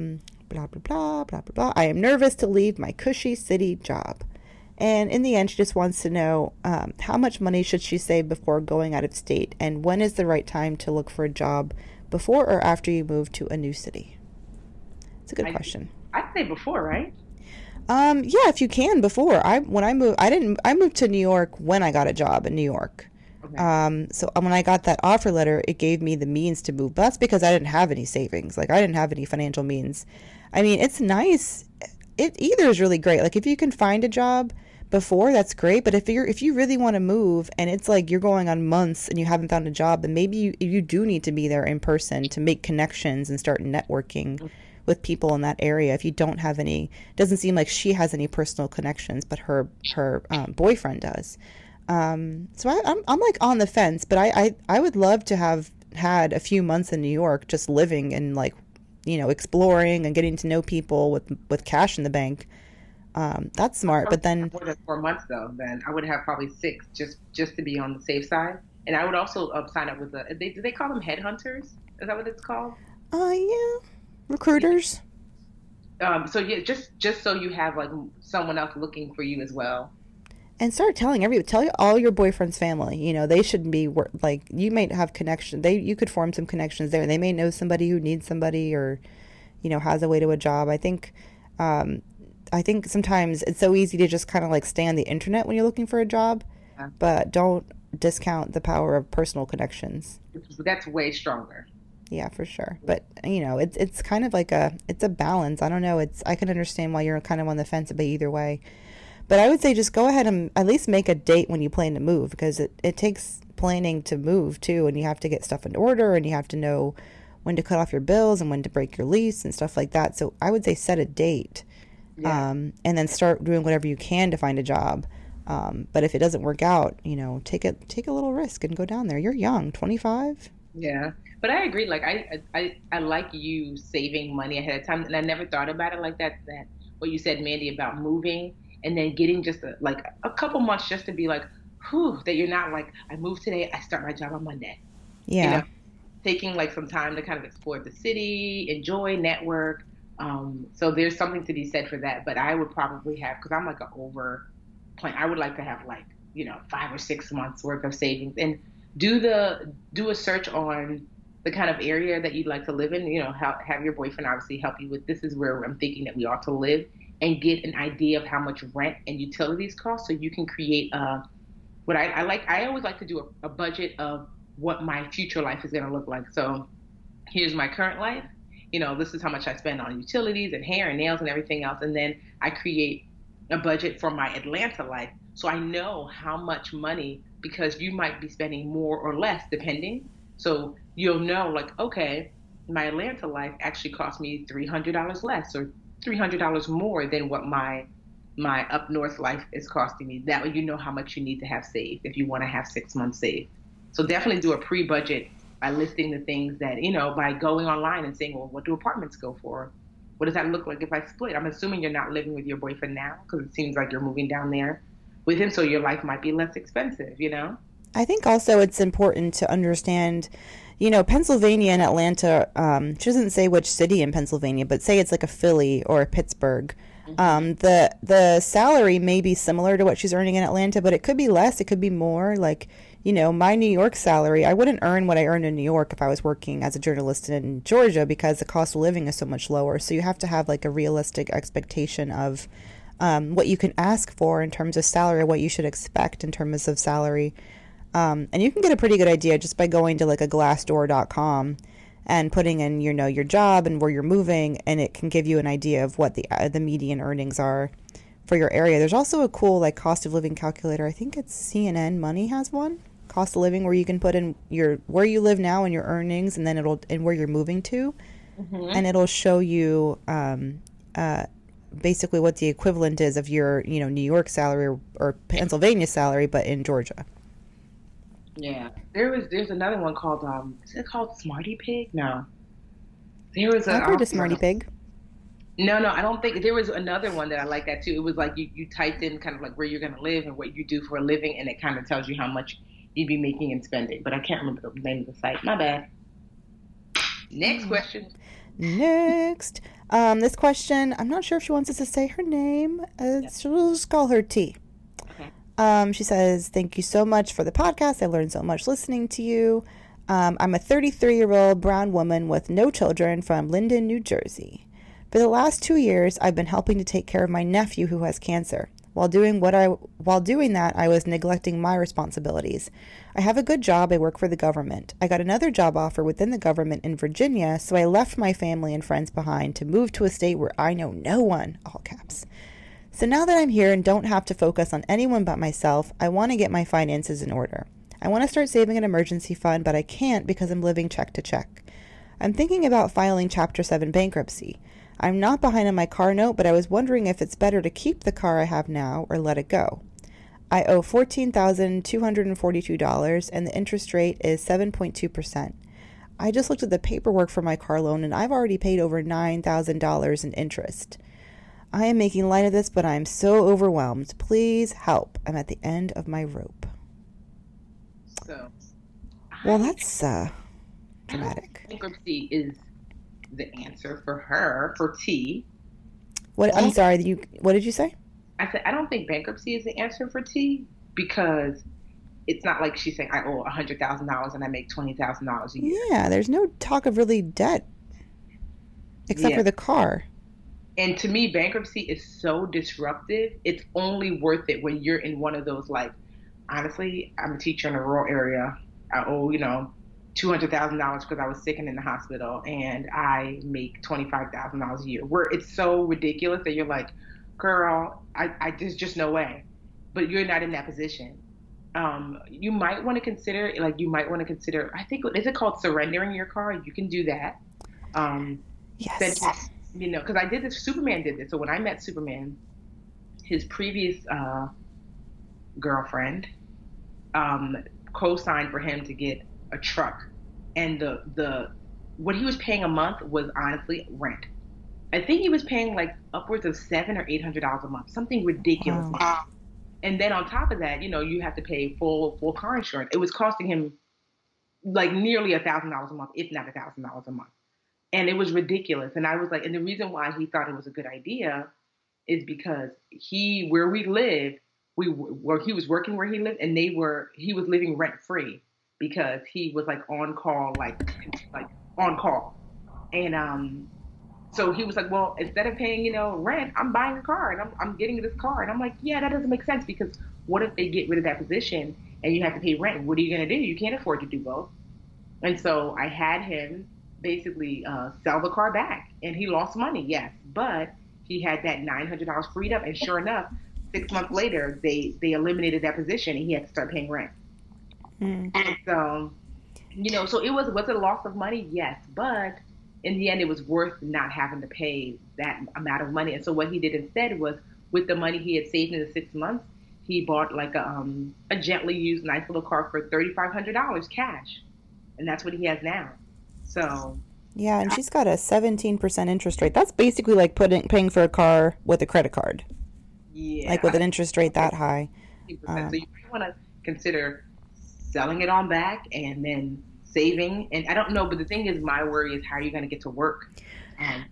blah, blah, blah, blah, blah, blah. I am nervous to leave my cushy city job. And in the end, she just wants to know how much money should she save before going out of state, and when is the right time to look for a job, before or after you move to a new city? It's a good question. I'd say before, right? Yeah, if you can, before. I moved to New York when I got a job in New York. Okay. So when I got that offer letter, it gave me the means to move. But that's because I didn't have any savings. Like, I didn't have any financial means. I mean, it's nice. Either is really great. Like, if you can find a job before, that's great. But if you really want to move and it's like you're going on months and you haven't found a job, then maybe you do need to be there in person to make connections and start networking with people in that area. If you don't have any, doesn't seem like she has any personal connections, but her boyfriend does. So I'm like on the fence, but I would love to have had a few months in New York just living and, like, you know, exploring and getting to know people with cash in the bank. That's smart. But then more than 4 months though, then I would have probably 6 just to be on the safe side. And I would also sign up with do they call them headhunters? Is that what it's called? Yeah. Recruiters. So yeah, just so you have like someone else looking for you as well. And start tell all your boyfriend's family. You know, they should be like, you might have connections. You could form some connections there. They may know somebody who needs somebody, or, you know, has a way to a job. I think sometimes it's so easy to just kind of like stay on the internet when you're looking for a job, but don't discount the power of personal connections. That's way stronger. Yeah, for sure. But, you know, it's kind of like it's a balance. I don't know. I can understand why you're kind of on the fence about either way. But I would say just go ahead and at least make a date when you plan to move, because it takes planning to move too, and you have to get stuff in order, and you have to know when to cut off your bills and when to break your lease and stuff like that. So I would say set a date, and then start doing whatever you can to find a job. But if it doesn't work out, you know, take a little risk and go down there. You're young, 25. Yeah, but I agree. Like I like you saving money ahead of time, and I never thought about it like that. That what you said, Mandy, about moving and then getting just a couple months just to be like, whew, that you're not like, I moved today, I start my job on Monday. Yeah. You know, taking like some time to kind of explore the city, enjoy, network. So there's something to be said for that. But I would probably have, because I'm like an over plan, I would like to have like, you know, 5 or 6 months worth of savings, and do a search on the kind of area that you'd like to live in. You know, have your boyfriend obviously help you with, this is where I'm thinking that we ought to live, and get an idea of how much rent and utilities cost, so you can create what I like. I always like to do a budget of what my future life is going to look like. So here's my current life. You know, this is how much I spend on utilities and hair and nails and everything else. And then I create a budget for my Atlanta life, so I know how much money, because you might be spending more or less depending. So you'll know, like, okay, my Atlanta life actually cost me $300 less or $300 more than what my up north life is costing me. That way you know how much you need to have saved if you want to have 6 months saved. So definitely do a pre-budget by listing the things that, you know, by going online and saying, well, what do apartments go for? What does that look like if I split? I'm assuming you're not living with your boyfriend now, because it seems like you're moving down there with him, so your life might be less expensive, you know? I think also it's important to understand, you know, Pennsylvania and Atlanta, she doesn't say which city in Pennsylvania, but say it's like a Philly or a Pittsburgh. The salary may be similar to what she's earning in Atlanta, but it could be less, it could be more. Like, you know, my New York salary, I wouldn't earn what I earned in New York if I was working as a journalist in Georgia, because the cost of living is so much lower. So you have to have like a realistic expectation of what you can ask for in terms of salary, what you should expect in terms of salary. And you can get a pretty good idea just by going to like a Glassdoor.com and putting in, you know, your job and where you're moving, and it can give you an idea of what the median earnings are for your area. There's also a cool like cost of living calculator. I think it's CNN Money has one, cost of living, where you can put in where you live now and your earnings, and then and where you're moving to, and it'll show you basically what the equivalent is of your, you know, New York salary or Pennsylvania salary, but in Georgia. Yeah, there's another one called is it called Smarty Pig? No, there was I've heard of Smarty Pig. No, I don't think there was another one that I like that too. It was like you typed in kind of like where you're gonna live and what you do for a living, and it kind of tells you how much you'd be making and spending. But I can't remember the name of the site. My bad. Next question. Next. This question, I'm not sure if she wants us to say her name. So we'll just call her T. Okay. She says, thank you so much for the podcast. I learned so much listening to you. I'm a 33-year-old brown woman with no children from Linden, New Jersey. For the last 2 years, I've been helping to take care of my nephew who has cancer. While doing that, I was neglecting my responsibilities. I have a good job. I work for the government. I got another job offer within the government in Virginia, so I left my family and friends behind to move to a state where I know no one, all caps. So now that I'm here and don't have to focus on anyone but myself, I want to get my finances in order. I want to start saving an emergency fund, but I can't because I'm living check to check. I'm thinking about filing Chapter 7 bankruptcy. I'm not behind on my car note, but I was wondering if it's better to keep the car I have now or let it go. I owe $14,242 and the interest rate is 7.2%. I just looked at the paperwork for my car loan and I've already paid over $9,000 in interest. I am making light of this, but I'm so overwhelmed. Please help. I'm at the end of my rope. So, well, that's dramatic. Bankruptcy is the answer for her, for T. What? I'm sorry. What did you say? I said I don't think bankruptcy is the answer for T because it's not like she's saying I owe $100,000 and I make $20,000 a year. Yeah, there's no talk of really debt except for the car. And to me, bankruptcy is so disruptive. It's only worth it when you're in one of those, like, honestly, I'm a teacher in a rural area. I owe, $200,000 because I was sick and in the hospital, and I make $25,000 a year. Where it's so ridiculous that you're like, girl, there's just no way. But you're not in that position. You might want to consider, I think, is it called surrendering your car? You can do that. Yes. Because I did this, Superman did this. So when I met Superman, his previous girlfriend co-signed for him to get a truck. And the what he was paying a month was honestly rent. I think he was paying like upwards of $700 or $800 a month, something ridiculous. Wow. And then on top of that, you have to pay full car insurance. It was costing him like nearly $1,000 a month, if not $1,000 a month. And it was ridiculous. And I was like, and the reason why he thought it was a good idea is because where we lived, he was working where he lived, and he was living rent free because he was like on call, like on call. And so he was like, well, instead of paying, rent, I'm buying a car and I'm getting this car. And I'm like, yeah, that doesn't make sense because what if they get rid of that position and you have to pay rent? What are you going to do? You can't afford to do both. And so I had him basically sell the car back, and he lost money, yes, but he had that $900 freed up, and sure enough, 6 months later they eliminated that position and he had to start paying rent. And so so it was a loss of money, yes, but in the end it was worth not having to pay that amount of money. And so what he did instead was, with the money he had saved in the 6 months, he bought like a gently used nice little car for $3,500 cash, and that's what he has now. So yeah, and she's got a 17% interest rate. That's basically like paying for a car with a credit card. Yeah, like with an interest rate that high. So you might want to consider selling it on back and then saving. And I don't know, but the thing is, my worry is how are you going to get to work? I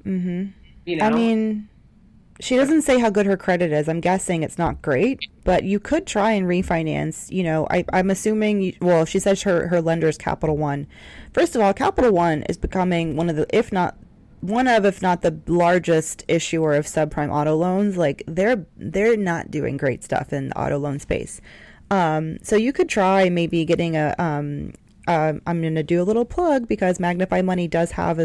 mean, she doesn't say how good her credit is. I'm guessing it's not great, but you could try and refinance. I'm assuming, she says her lender is Capital One. First of all, Capital One is becoming one of, if not the largest issuer of subprime auto loans. Like they're not doing great stuff in the auto loan space. So you could try maybe getting I'm going to do a little plug because Magnify Money does have an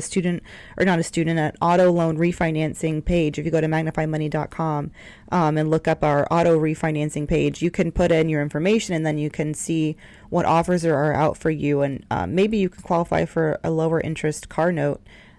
auto loan refinancing page. If you go to magnifymoney.com and look up our auto refinancing page, you can put in your information and then you can see what offers are out for you. And maybe you can qualify for a lower interest car note.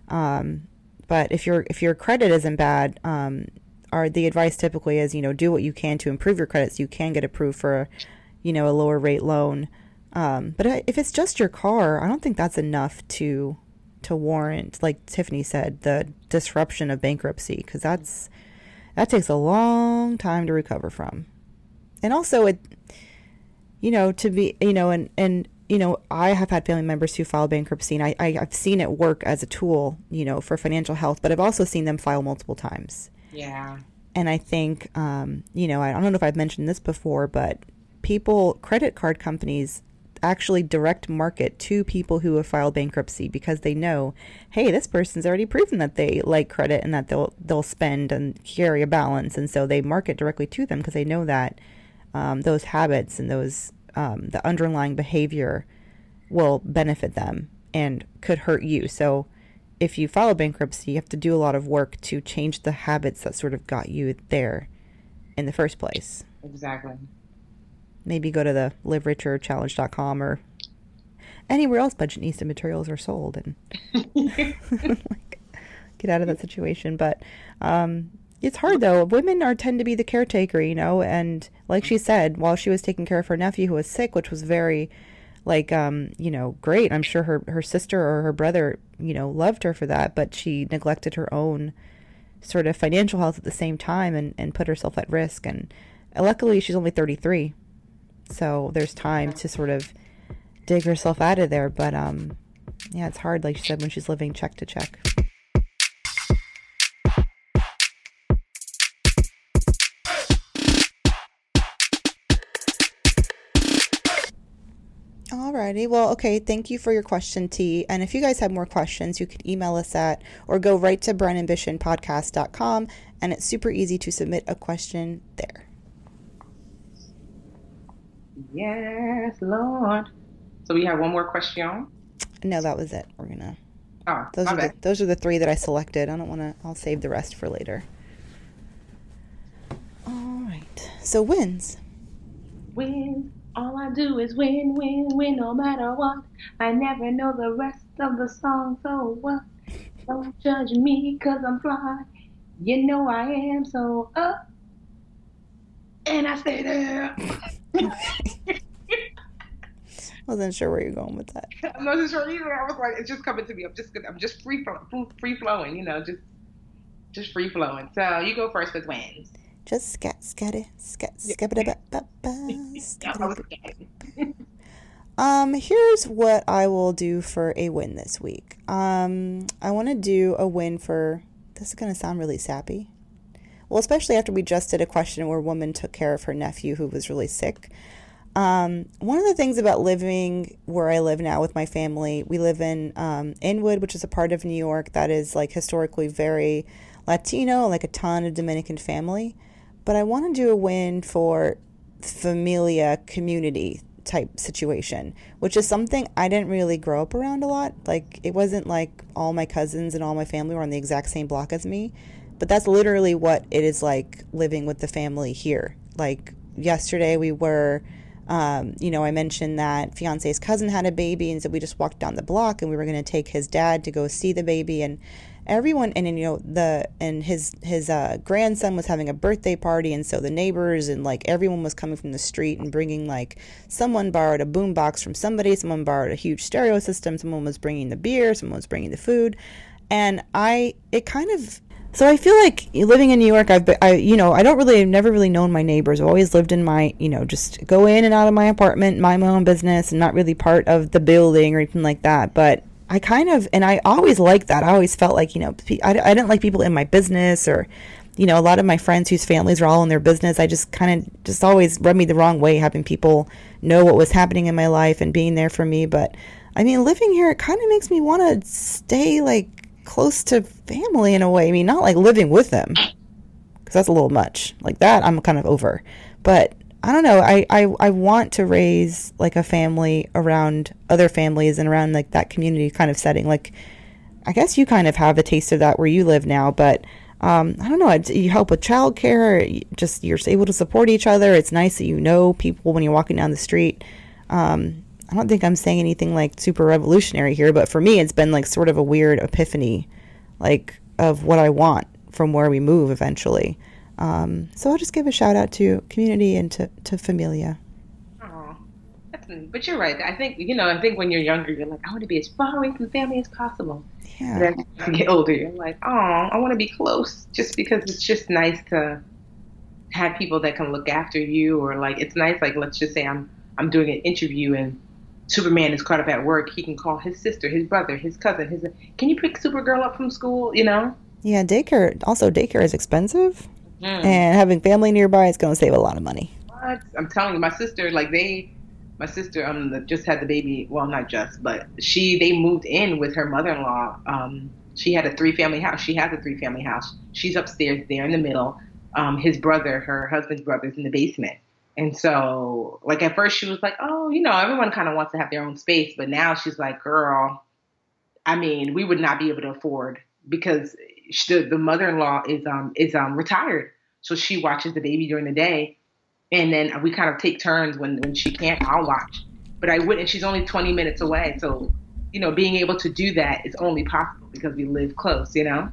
But if your credit isn't bad, the advice typically is, do what you can to improve your credit so you can get approved for, a lower rate loan. But if it's just your car, I don't think that's enough to warrant, like Tiffany said, the disruption of bankruptcy, because that takes a long time to recover from. And also to be, and I have had family members who file bankruptcy, and I've seen it work as a tool, for financial health, but I've also seen them file multiple times. Yeah. And I think, I don't know if I've mentioned this before, but credit card companies actually direct market to people who have filed bankruptcy because they know, hey, this person's already proven that they like credit and that they'll spend and carry a balance. And so they market directly to them because they know that those habits and those the underlying behavior will benefit them and could hurt you. So if you file bankruptcy, you have to do a lot of work to change the habits that sort of got you there in the first place. Exactly. Maybe go to the livericherchallenge.com or anywhere else Budgetnista materials are sold and get out of that situation. But it's hard, though. Women tend to be the caretaker, and like she said, while she was taking care of her nephew who was sick, which was very, great. I'm sure her sister or her brother, loved her for that, but she neglected her own sort of financial health at the same time and put herself at risk. And luckily, she's only 33. So there's time to sort of dig herself out of there. But, yeah, it's hard, like she said, when she's living check to check. Alrighty. Well, okay. Thank you for your question, T. And if you guys have more questions, you can email us or go right to brandambitionpodcast.com, and it's super easy to submit a question there. Yes, Lord. So we have one more question. No, that was it. We're gonna. Oh, those are the three that I selected. I don't want to. I'll save the rest for later. All right. So wins. Wins. All I do is win, win, win, no matter what. I never know the rest of the song, so what? Don't judge me, 'cause I'm fly. You know I am, so up. And I stay there. Wasn't sure where you're going with that. I'm not sure either. I was like, it's just coming to me. I'm just free flowing, just free flowing. So you go first with wins. Just scat. Here's what I will do for a win this week. I want to do a win for, this is going to sound really sappy. Well, especially after we just did a question where a woman took care of her nephew who was really sick. One of the things about living where I live now with my family, we live in Inwood, which is a part of New York that is like historically very Latino, like a ton of Dominican family. But I want to do a win for familia community type situation, which is something I didn't really grow up around a lot. Like, it wasn't like all my cousins and all my family were on the exact same block as me. But that's literally what it is like living with the family here. Like, yesterday we were, I mentioned that fiance's cousin had a baby, and so we just walked down the block and we were going to take his dad to go see the baby, and everyone, and his grandson was having a birthday party, and so the neighbors and like everyone was coming from the street and bringing, like, someone borrowed a boombox from somebody, someone borrowed a huge stereo system, someone was bringing the beer, someone was bringing the food, and so I feel like living in New York, I've never really known my neighbors. I've always lived in my, just go in and out of my apartment, mind my own business, and not really part of the building or anything like that. But I always liked that. I always felt like, I didn't like people in my business, or, a lot of my friends whose families are all in their business. I just always rubbed me the wrong way, having people know what was happening in my life and being there for me. But I mean, living here, it kind of makes me want to stay like close to family in a way. I mean, not like living with them, because that's a little much. Like that, I'm kind of over. But I don't know. I want to raise like a family around other families and around like that community kind of setting. Like, I guess you kind of have a taste of that where you live now, but I don't know. You help with childcare. You're able to support each other. It's nice that you know people when you're walking down the street. I don't think I'm saying anything like super revolutionary here, but for me, it's been like sort of a weird epiphany, like, of what I want from where we move eventually. So I'll just give a shout out to community and to familia. Oh, but you're right. I think when you're younger, you're like, I want to be as far away from family as possible. Yeah. Then as you get older, you're like, oh, I want to be close, just because it's just nice to have people that can look after you, or like, it's nice. Like, let's just say I'm doing an interview and Superman is caught up at work, he can call his sister, his brother, his cousin, can you pick Supergirl up from school, you know? Yeah, daycare is expensive. Mm. And having family nearby is going to save a lot of money. What? I'm telling you, my sister, just had the baby. Well, not just, but they moved in with her mother-in-law. She had a 3-family house. She has a 3-family house. She's upstairs there in the middle. His brother, her husband's brother, is in the basement. And so, like, at first she was like, oh, everyone kind of wants to have their own space. But now she's like, girl, I mean, we would not be able to afford, because the mother-in-law is retired. So she watches the baby during the day. And then we kind of take turns when she can't, I'll watch. But I wouldn't. She's only 20 minutes away. So, being able to do that is only possible because we live close, Yeah.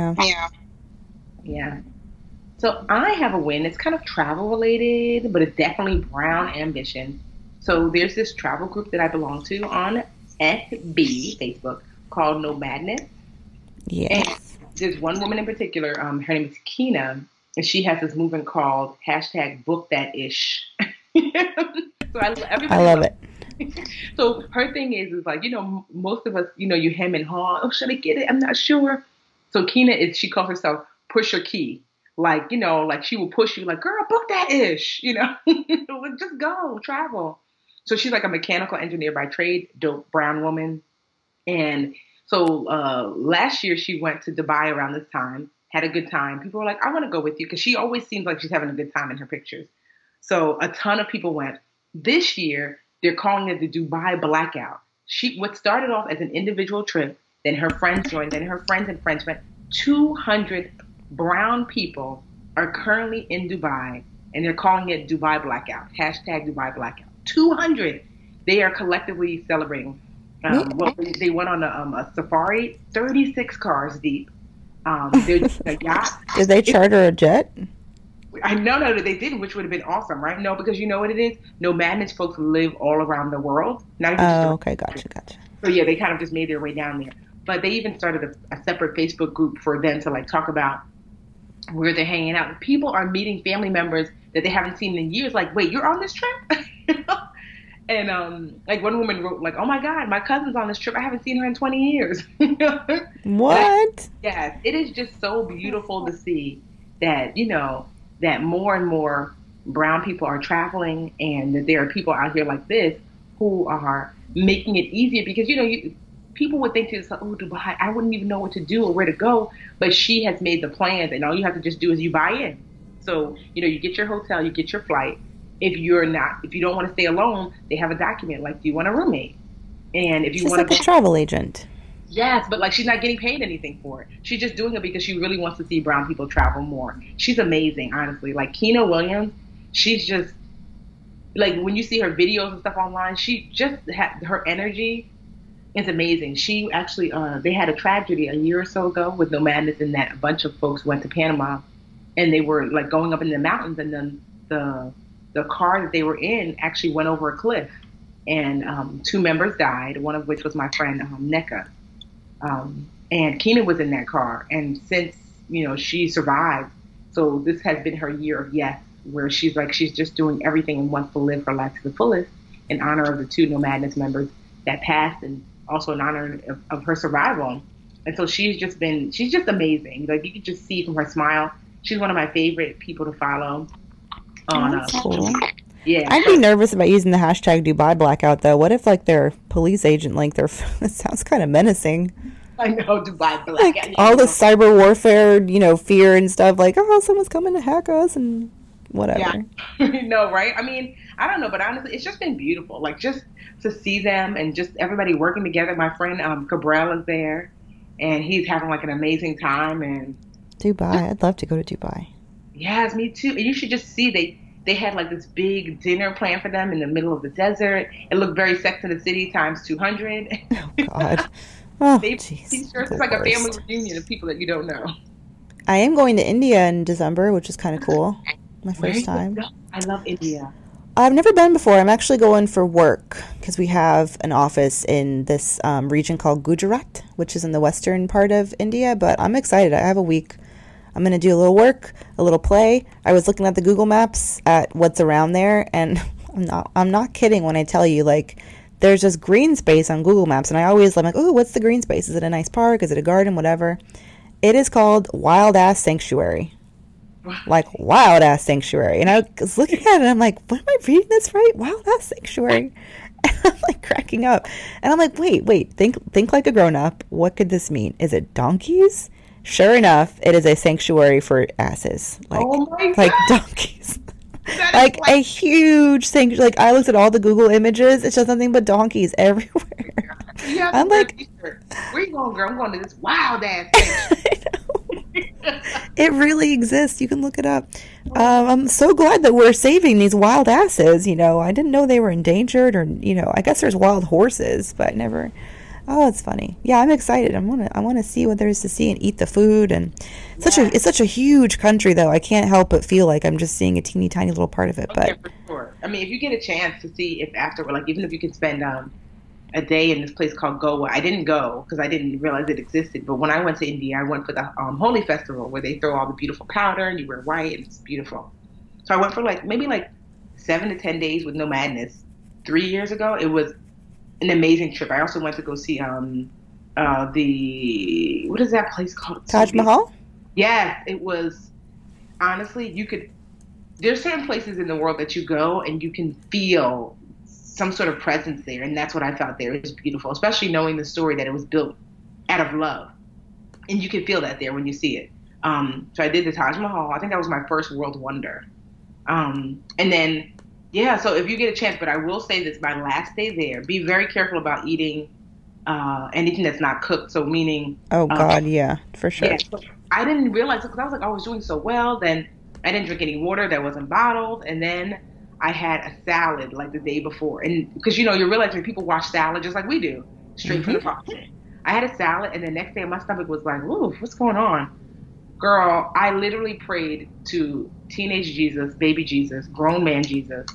Yeah. So I have a win. It's kind of travel related, but it's definitely brown ambition. So there's this travel group that I belong to on FB, Facebook, called Nomadness. Yes. And there's one woman in particular, her name is Kina, and she has this movement called #BookThatIsh. So I love it. So her thing is like, most of us, you hem and haw. Oh, should I get it? I'm not sure. So Kina she calls herself Pusher Key. Like, like she will push you like, girl, book that ish, just go travel. So she's like a mechanical engineer by trade, dope brown woman. And so last year she went to Dubai around this time, had a good time. People were like, I want to go with you, because she always seems like she's having a good time in her pictures. So a ton of people went. This year, they're calling it the Dubai Blackout. What started off as an individual trip, then her friends joined, then her friends and friends went. 200 brown people are currently in Dubai, and they're calling it Dubai Blackout. #Dubai Blackout. 200. They are collectively celebrating. They went on a safari, 36 cars deep. There's a yacht. Did they charter a jet? No, they didn't, which would have been awesome, right? No, because you know what it is? Nomadness folks live all around the world. Okay, gotcha. So yeah, they kind of just made their way down there. But they even started a separate Facebook group for them to like talk about where they're hanging out. People are meeting family members that they haven't seen in years. Like, wait, you're on this trip? And like one woman wrote like, oh my God, my cousin's on this trip. I haven't seen her in 20 years. What? Yes, it is just so beautiful to see that, that more and more brown people are traveling, and that there are people out here like this who are making it easier, because, people would think to themselves, oh, Dubai, I wouldn't even know what to do or where to go. But she has made the plans, and all you have to just do is you buy in. So, you get your hotel, you get your flight. If you don't want to stay alone, they have a document like, do you want a roommate? And if you She's want like a travel agent. Yes, but like she's not getting paid anything for it. She's just doing it because she really wants to see brown people travel more. She's amazing, honestly. Like Kina Williams, she's just like, when you see her videos and stuff online, she just had her energy. It's amazing. She actually, they had a tragedy a year or so ago with Nomadness, in that a bunch of folks went to Panama, and they were like going up in the mountains, and then the car that they were in actually went over a cliff, and 2 members died, one of which was my friend Neka. And Kina was in that car, and since, she survived, so this has been her year of yes, where she's just doing everything and wants to live her life to the fullest in honor of the 2 Nomadness members that passed, and also in honor of her survival. And so she's just amazing. Like, you can just see from her smile. She's one of my favorite people to follow. That's cool. Yeah. I'd be nervous about using the #Dubai Blackout, though. What if, like, their police agent, like, it sounds kind of menacing. I know, Dubai Blackout. Like, all the cyber warfare, fear and stuff, like, oh, someone's coming to hack us and whatever. Yeah. No, right? I mean, I don't know, but honestly, it's just been beautiful. Like, just to see them and just everybody working together. My friend Cabral is there, and he's having, like, an amazing time. And Dubai. I'd love to go to Dubai. Yes, me too. And you should just see, they had like this big dinner planned for them in the middle of the desert. It looked very Sex and the City times 200. Oh, God. Oh, jeez. It's like a family reunion of people that you don't know. I am going to India in December, which is kind of cool. My first time. I love India. I've never been before. I'm actually going for work because we have an office in this region called Gujarat, which is in the western part of India. But I'm excited. I have a week. I'm going to do a little work, a little play. I was looking at the Google Maps at what's around there, and I'm not kidding when I tell you, like, there's this green space on Google Maps, and I'm like, oh, what's the green space? Is it a nice park? Is it a garden? Whatever. It is called Wild Ass Sanctuary. Like, Wild Ass Sanctuary. And I was looking at it, and I'm like, what, am I reading this right? Wild Ass Sanctuary. And I'm like cracking up. And I'm like, wait, think like a grown-up. What could this mean? Is it donkeys? Sure enough, it is a sanctuary for asses. Like, oh my God. Like donkeys. Like a huge sanctuary. Like, I looked at all the Google images. It's just nothing but donkeys everywhere. I'm like, where you going, girl? I'm going to this wild ass sanctuary. It really exists. You can look it up. I'm so glad that we're saving these wild asses. I didn't know they were endangered, or I guess there's wild horses, but never. Oh, it's funny. Yeah, I'm excited. I want to see what there is to see and eat the food. And it's such a huge country, though. I can't help but feel like I'm just seeing a teeny tiny little part of it. Okay, but for sure. I mean, if you get a chance to see if after, like, even if you can spend a day in this place called Goa. I didn't go because I didn't realize it existed. But when I went to India, I went for the Holi festival where they throw all the beautiful powder and you wear white and it's beautiful. So I went for maybe 7 to 10 days with no madness 3 years ago. It was an amazing trip. I also went to go see what is that place called? Taj Mahal? Yes, it was. Honestly, there's certain places in the world that you go and you can feel some sort of presence there, and that's what I felt there. It was beautiful, especially knowing the story that it was built out of love, and you can feel that there when you see it. So I did the Taj Mahal. I think that was my first world wonder. And then, so if you get a chance, but I will say this, my last day there, be very careful about eating anything that's not cooked. So meaning... Oh, God, yeah, for sure. Yeah, so I didn't realize it because I was like, I was doing so well. Then I didn't drink any water that wasn't bottled, and then I had a salad the day before. And because, you realize when people wash salad just like we do, straight from the faucet. I had a salad, and the next day my stomach was like, ooh, what's going on? Girl, I literally prayed to teenage Jesus, baby Jesus, grown man Jesus.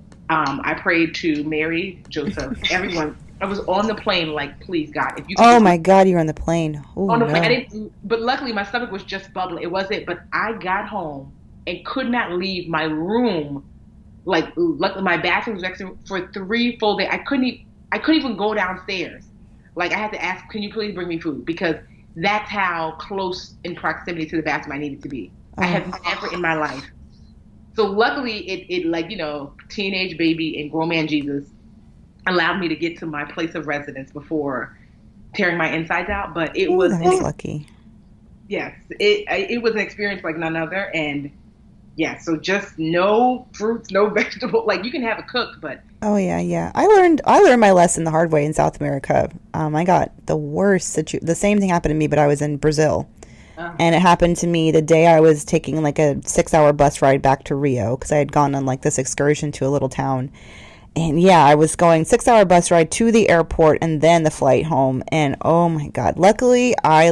I prayed to Mary, Joseph, everyone. I was on the plane please, God, if you could. Oh, my God, you're on the plane. Ooh, on the plane. No. I didn't, but luckily my stomach was just bubbling. It wasn't, but I got home and could not leave my room. Luckily, my bathroom was next to me for 3 full days. I couldn't even go downstairs. I had to ask, can you please bring me food? Because that's how close in proximity to the bathroom I needed to be. I have never in my life. So luckily, it teenage baby and grown man Jesus allowed me to get to my place of residence before tearing my insides out. But it was lucky. Yes, it was an experience like none other, and. Yeah, so just no fruits, no vegetable. You can have it cooked, but oh yeah. I learned my lesson the hard way in South America. I got the worst the same thing happened to me, but I was in Brazil, and it happened to me the day I was taking a 6-hour bus ride back to Rio because I had gone on this excursion to a little town, and I was going 6-hour bus ride to the airport and then the flight home, and oh my God, luckily I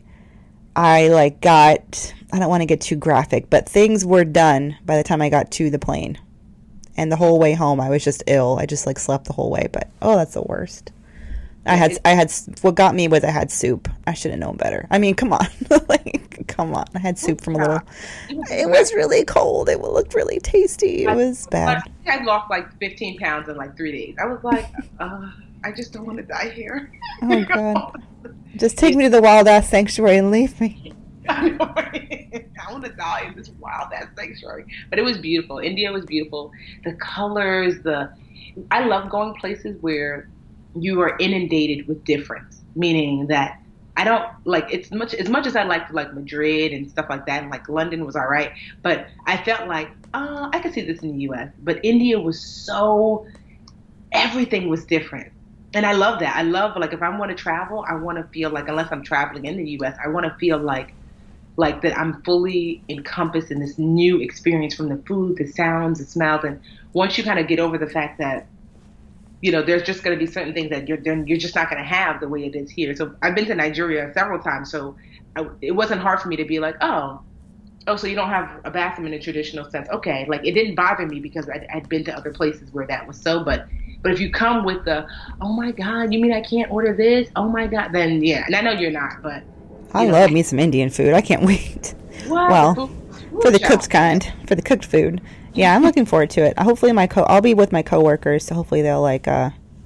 got. I don't want to get too graphic, but things were done by the time I got to the plane. And the whole way home, I was just ill. I just slept the whole way, but that's the worst. I had what got me was I had soup. I should have known better. I mean, come on. Come on. I had soup from a little. It was really cold. It looked really tasty. It was bad. I lost 15 pounds in 3 days. I was like, I just don't want to die here. Oh, God. Just take me to the wild ass sanctuary and leave me. I know, right? I want to die in this wild ass sanctuary. But it was beautiful. India was beautiful. The colors, I love going places where you are inundated with difference. Meaning that I don't as much as I liked Madrid and stuff like that, and London was all right. But I felt I could see this in the US. But India was everything was different. And I love that. I love if I want to travel, I want to feel unless I'm traveling in the US, I want to feel like that I'm fully encompassed in this new experience from the food, the sounds, the smells. And once you kind of get over the fact that, there's just going to be certain things that you're just not going to have the way it is here. So I've been to Nigeria several times. So it wasn't hard for me to be so you don't have a bathroom in a traditional sense. Okay. It didn't bother me because I'd been to other places where that was so, but if you come with oh my God, you mean I can't order this? Oh my God. Then yeah. And I know you're not, but. I love me some Indian food. I can't wait. What? Well, for the cooked kind, for the cooked food. Yeah, I'm looking forward to it. Hopefully I'll be with my coworkers, so hopefully they'll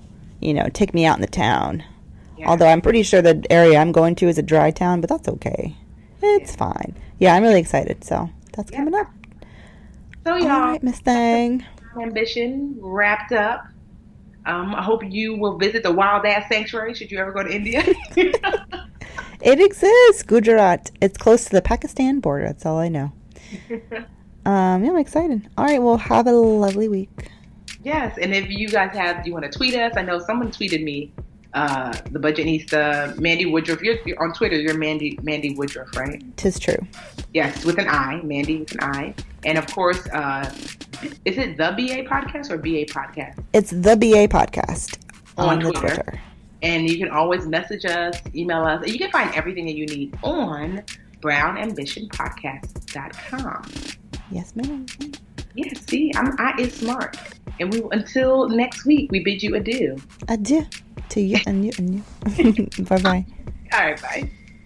take me out in the town. Yeah. Although I'm pretty sure the area I'm going to is a dry town, but that's okay. It's fine. Yeah, I'm really excited. So that's coming up. So y'all, all right, Miss Thang. Ambition wrapped up. I hope you will visit the Wild Ass Sanctuary should you ever go to India. It exists, Gujarat. It's close to the Pakistan border. That's all I know. Yeah, I'm excited. All right, well, have a lovely week. Yes, and if you guys do you want to tweet us? I know someone tweeted me, the Budgetnista, Mandy Woodruff. You're on Twitter. You're Mandy Woodruff, right? 'Tis true. Yes, with an I, Mandy with an I. And of course, is it the BA Podcast or BA Podcast? It's the BA Podcast on the Twitter. And you can always message us, email us. You can find everything that you need on brownambitionpodcast.com. Yes, ma'am. Yeah, see, I is smart. And until next week, we bid you adieu. Adieu to you and you and you. Bye-bye. All right, bye.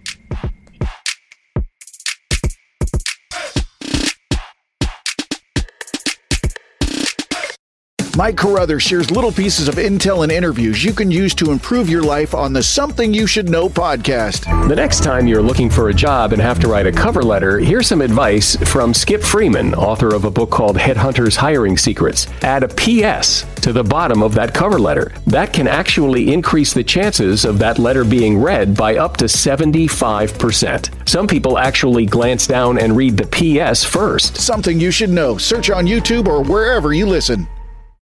Mike Carruthers shares little pieces of intel and interviews you can use to improve your life on the Something You Should Know podcast. The next time you're looking for a job and have to write a cover letter, here's some advice from Skip Freeman, author of a book called Headhunters Hiring Secrets. Add a PS to the bottom of that cover letter. That can actually increase the chances of that letter being read by up to 75%. Some people actually glance down and read the PS first. Something You Should Know. Search on YouTube or wherever you listen.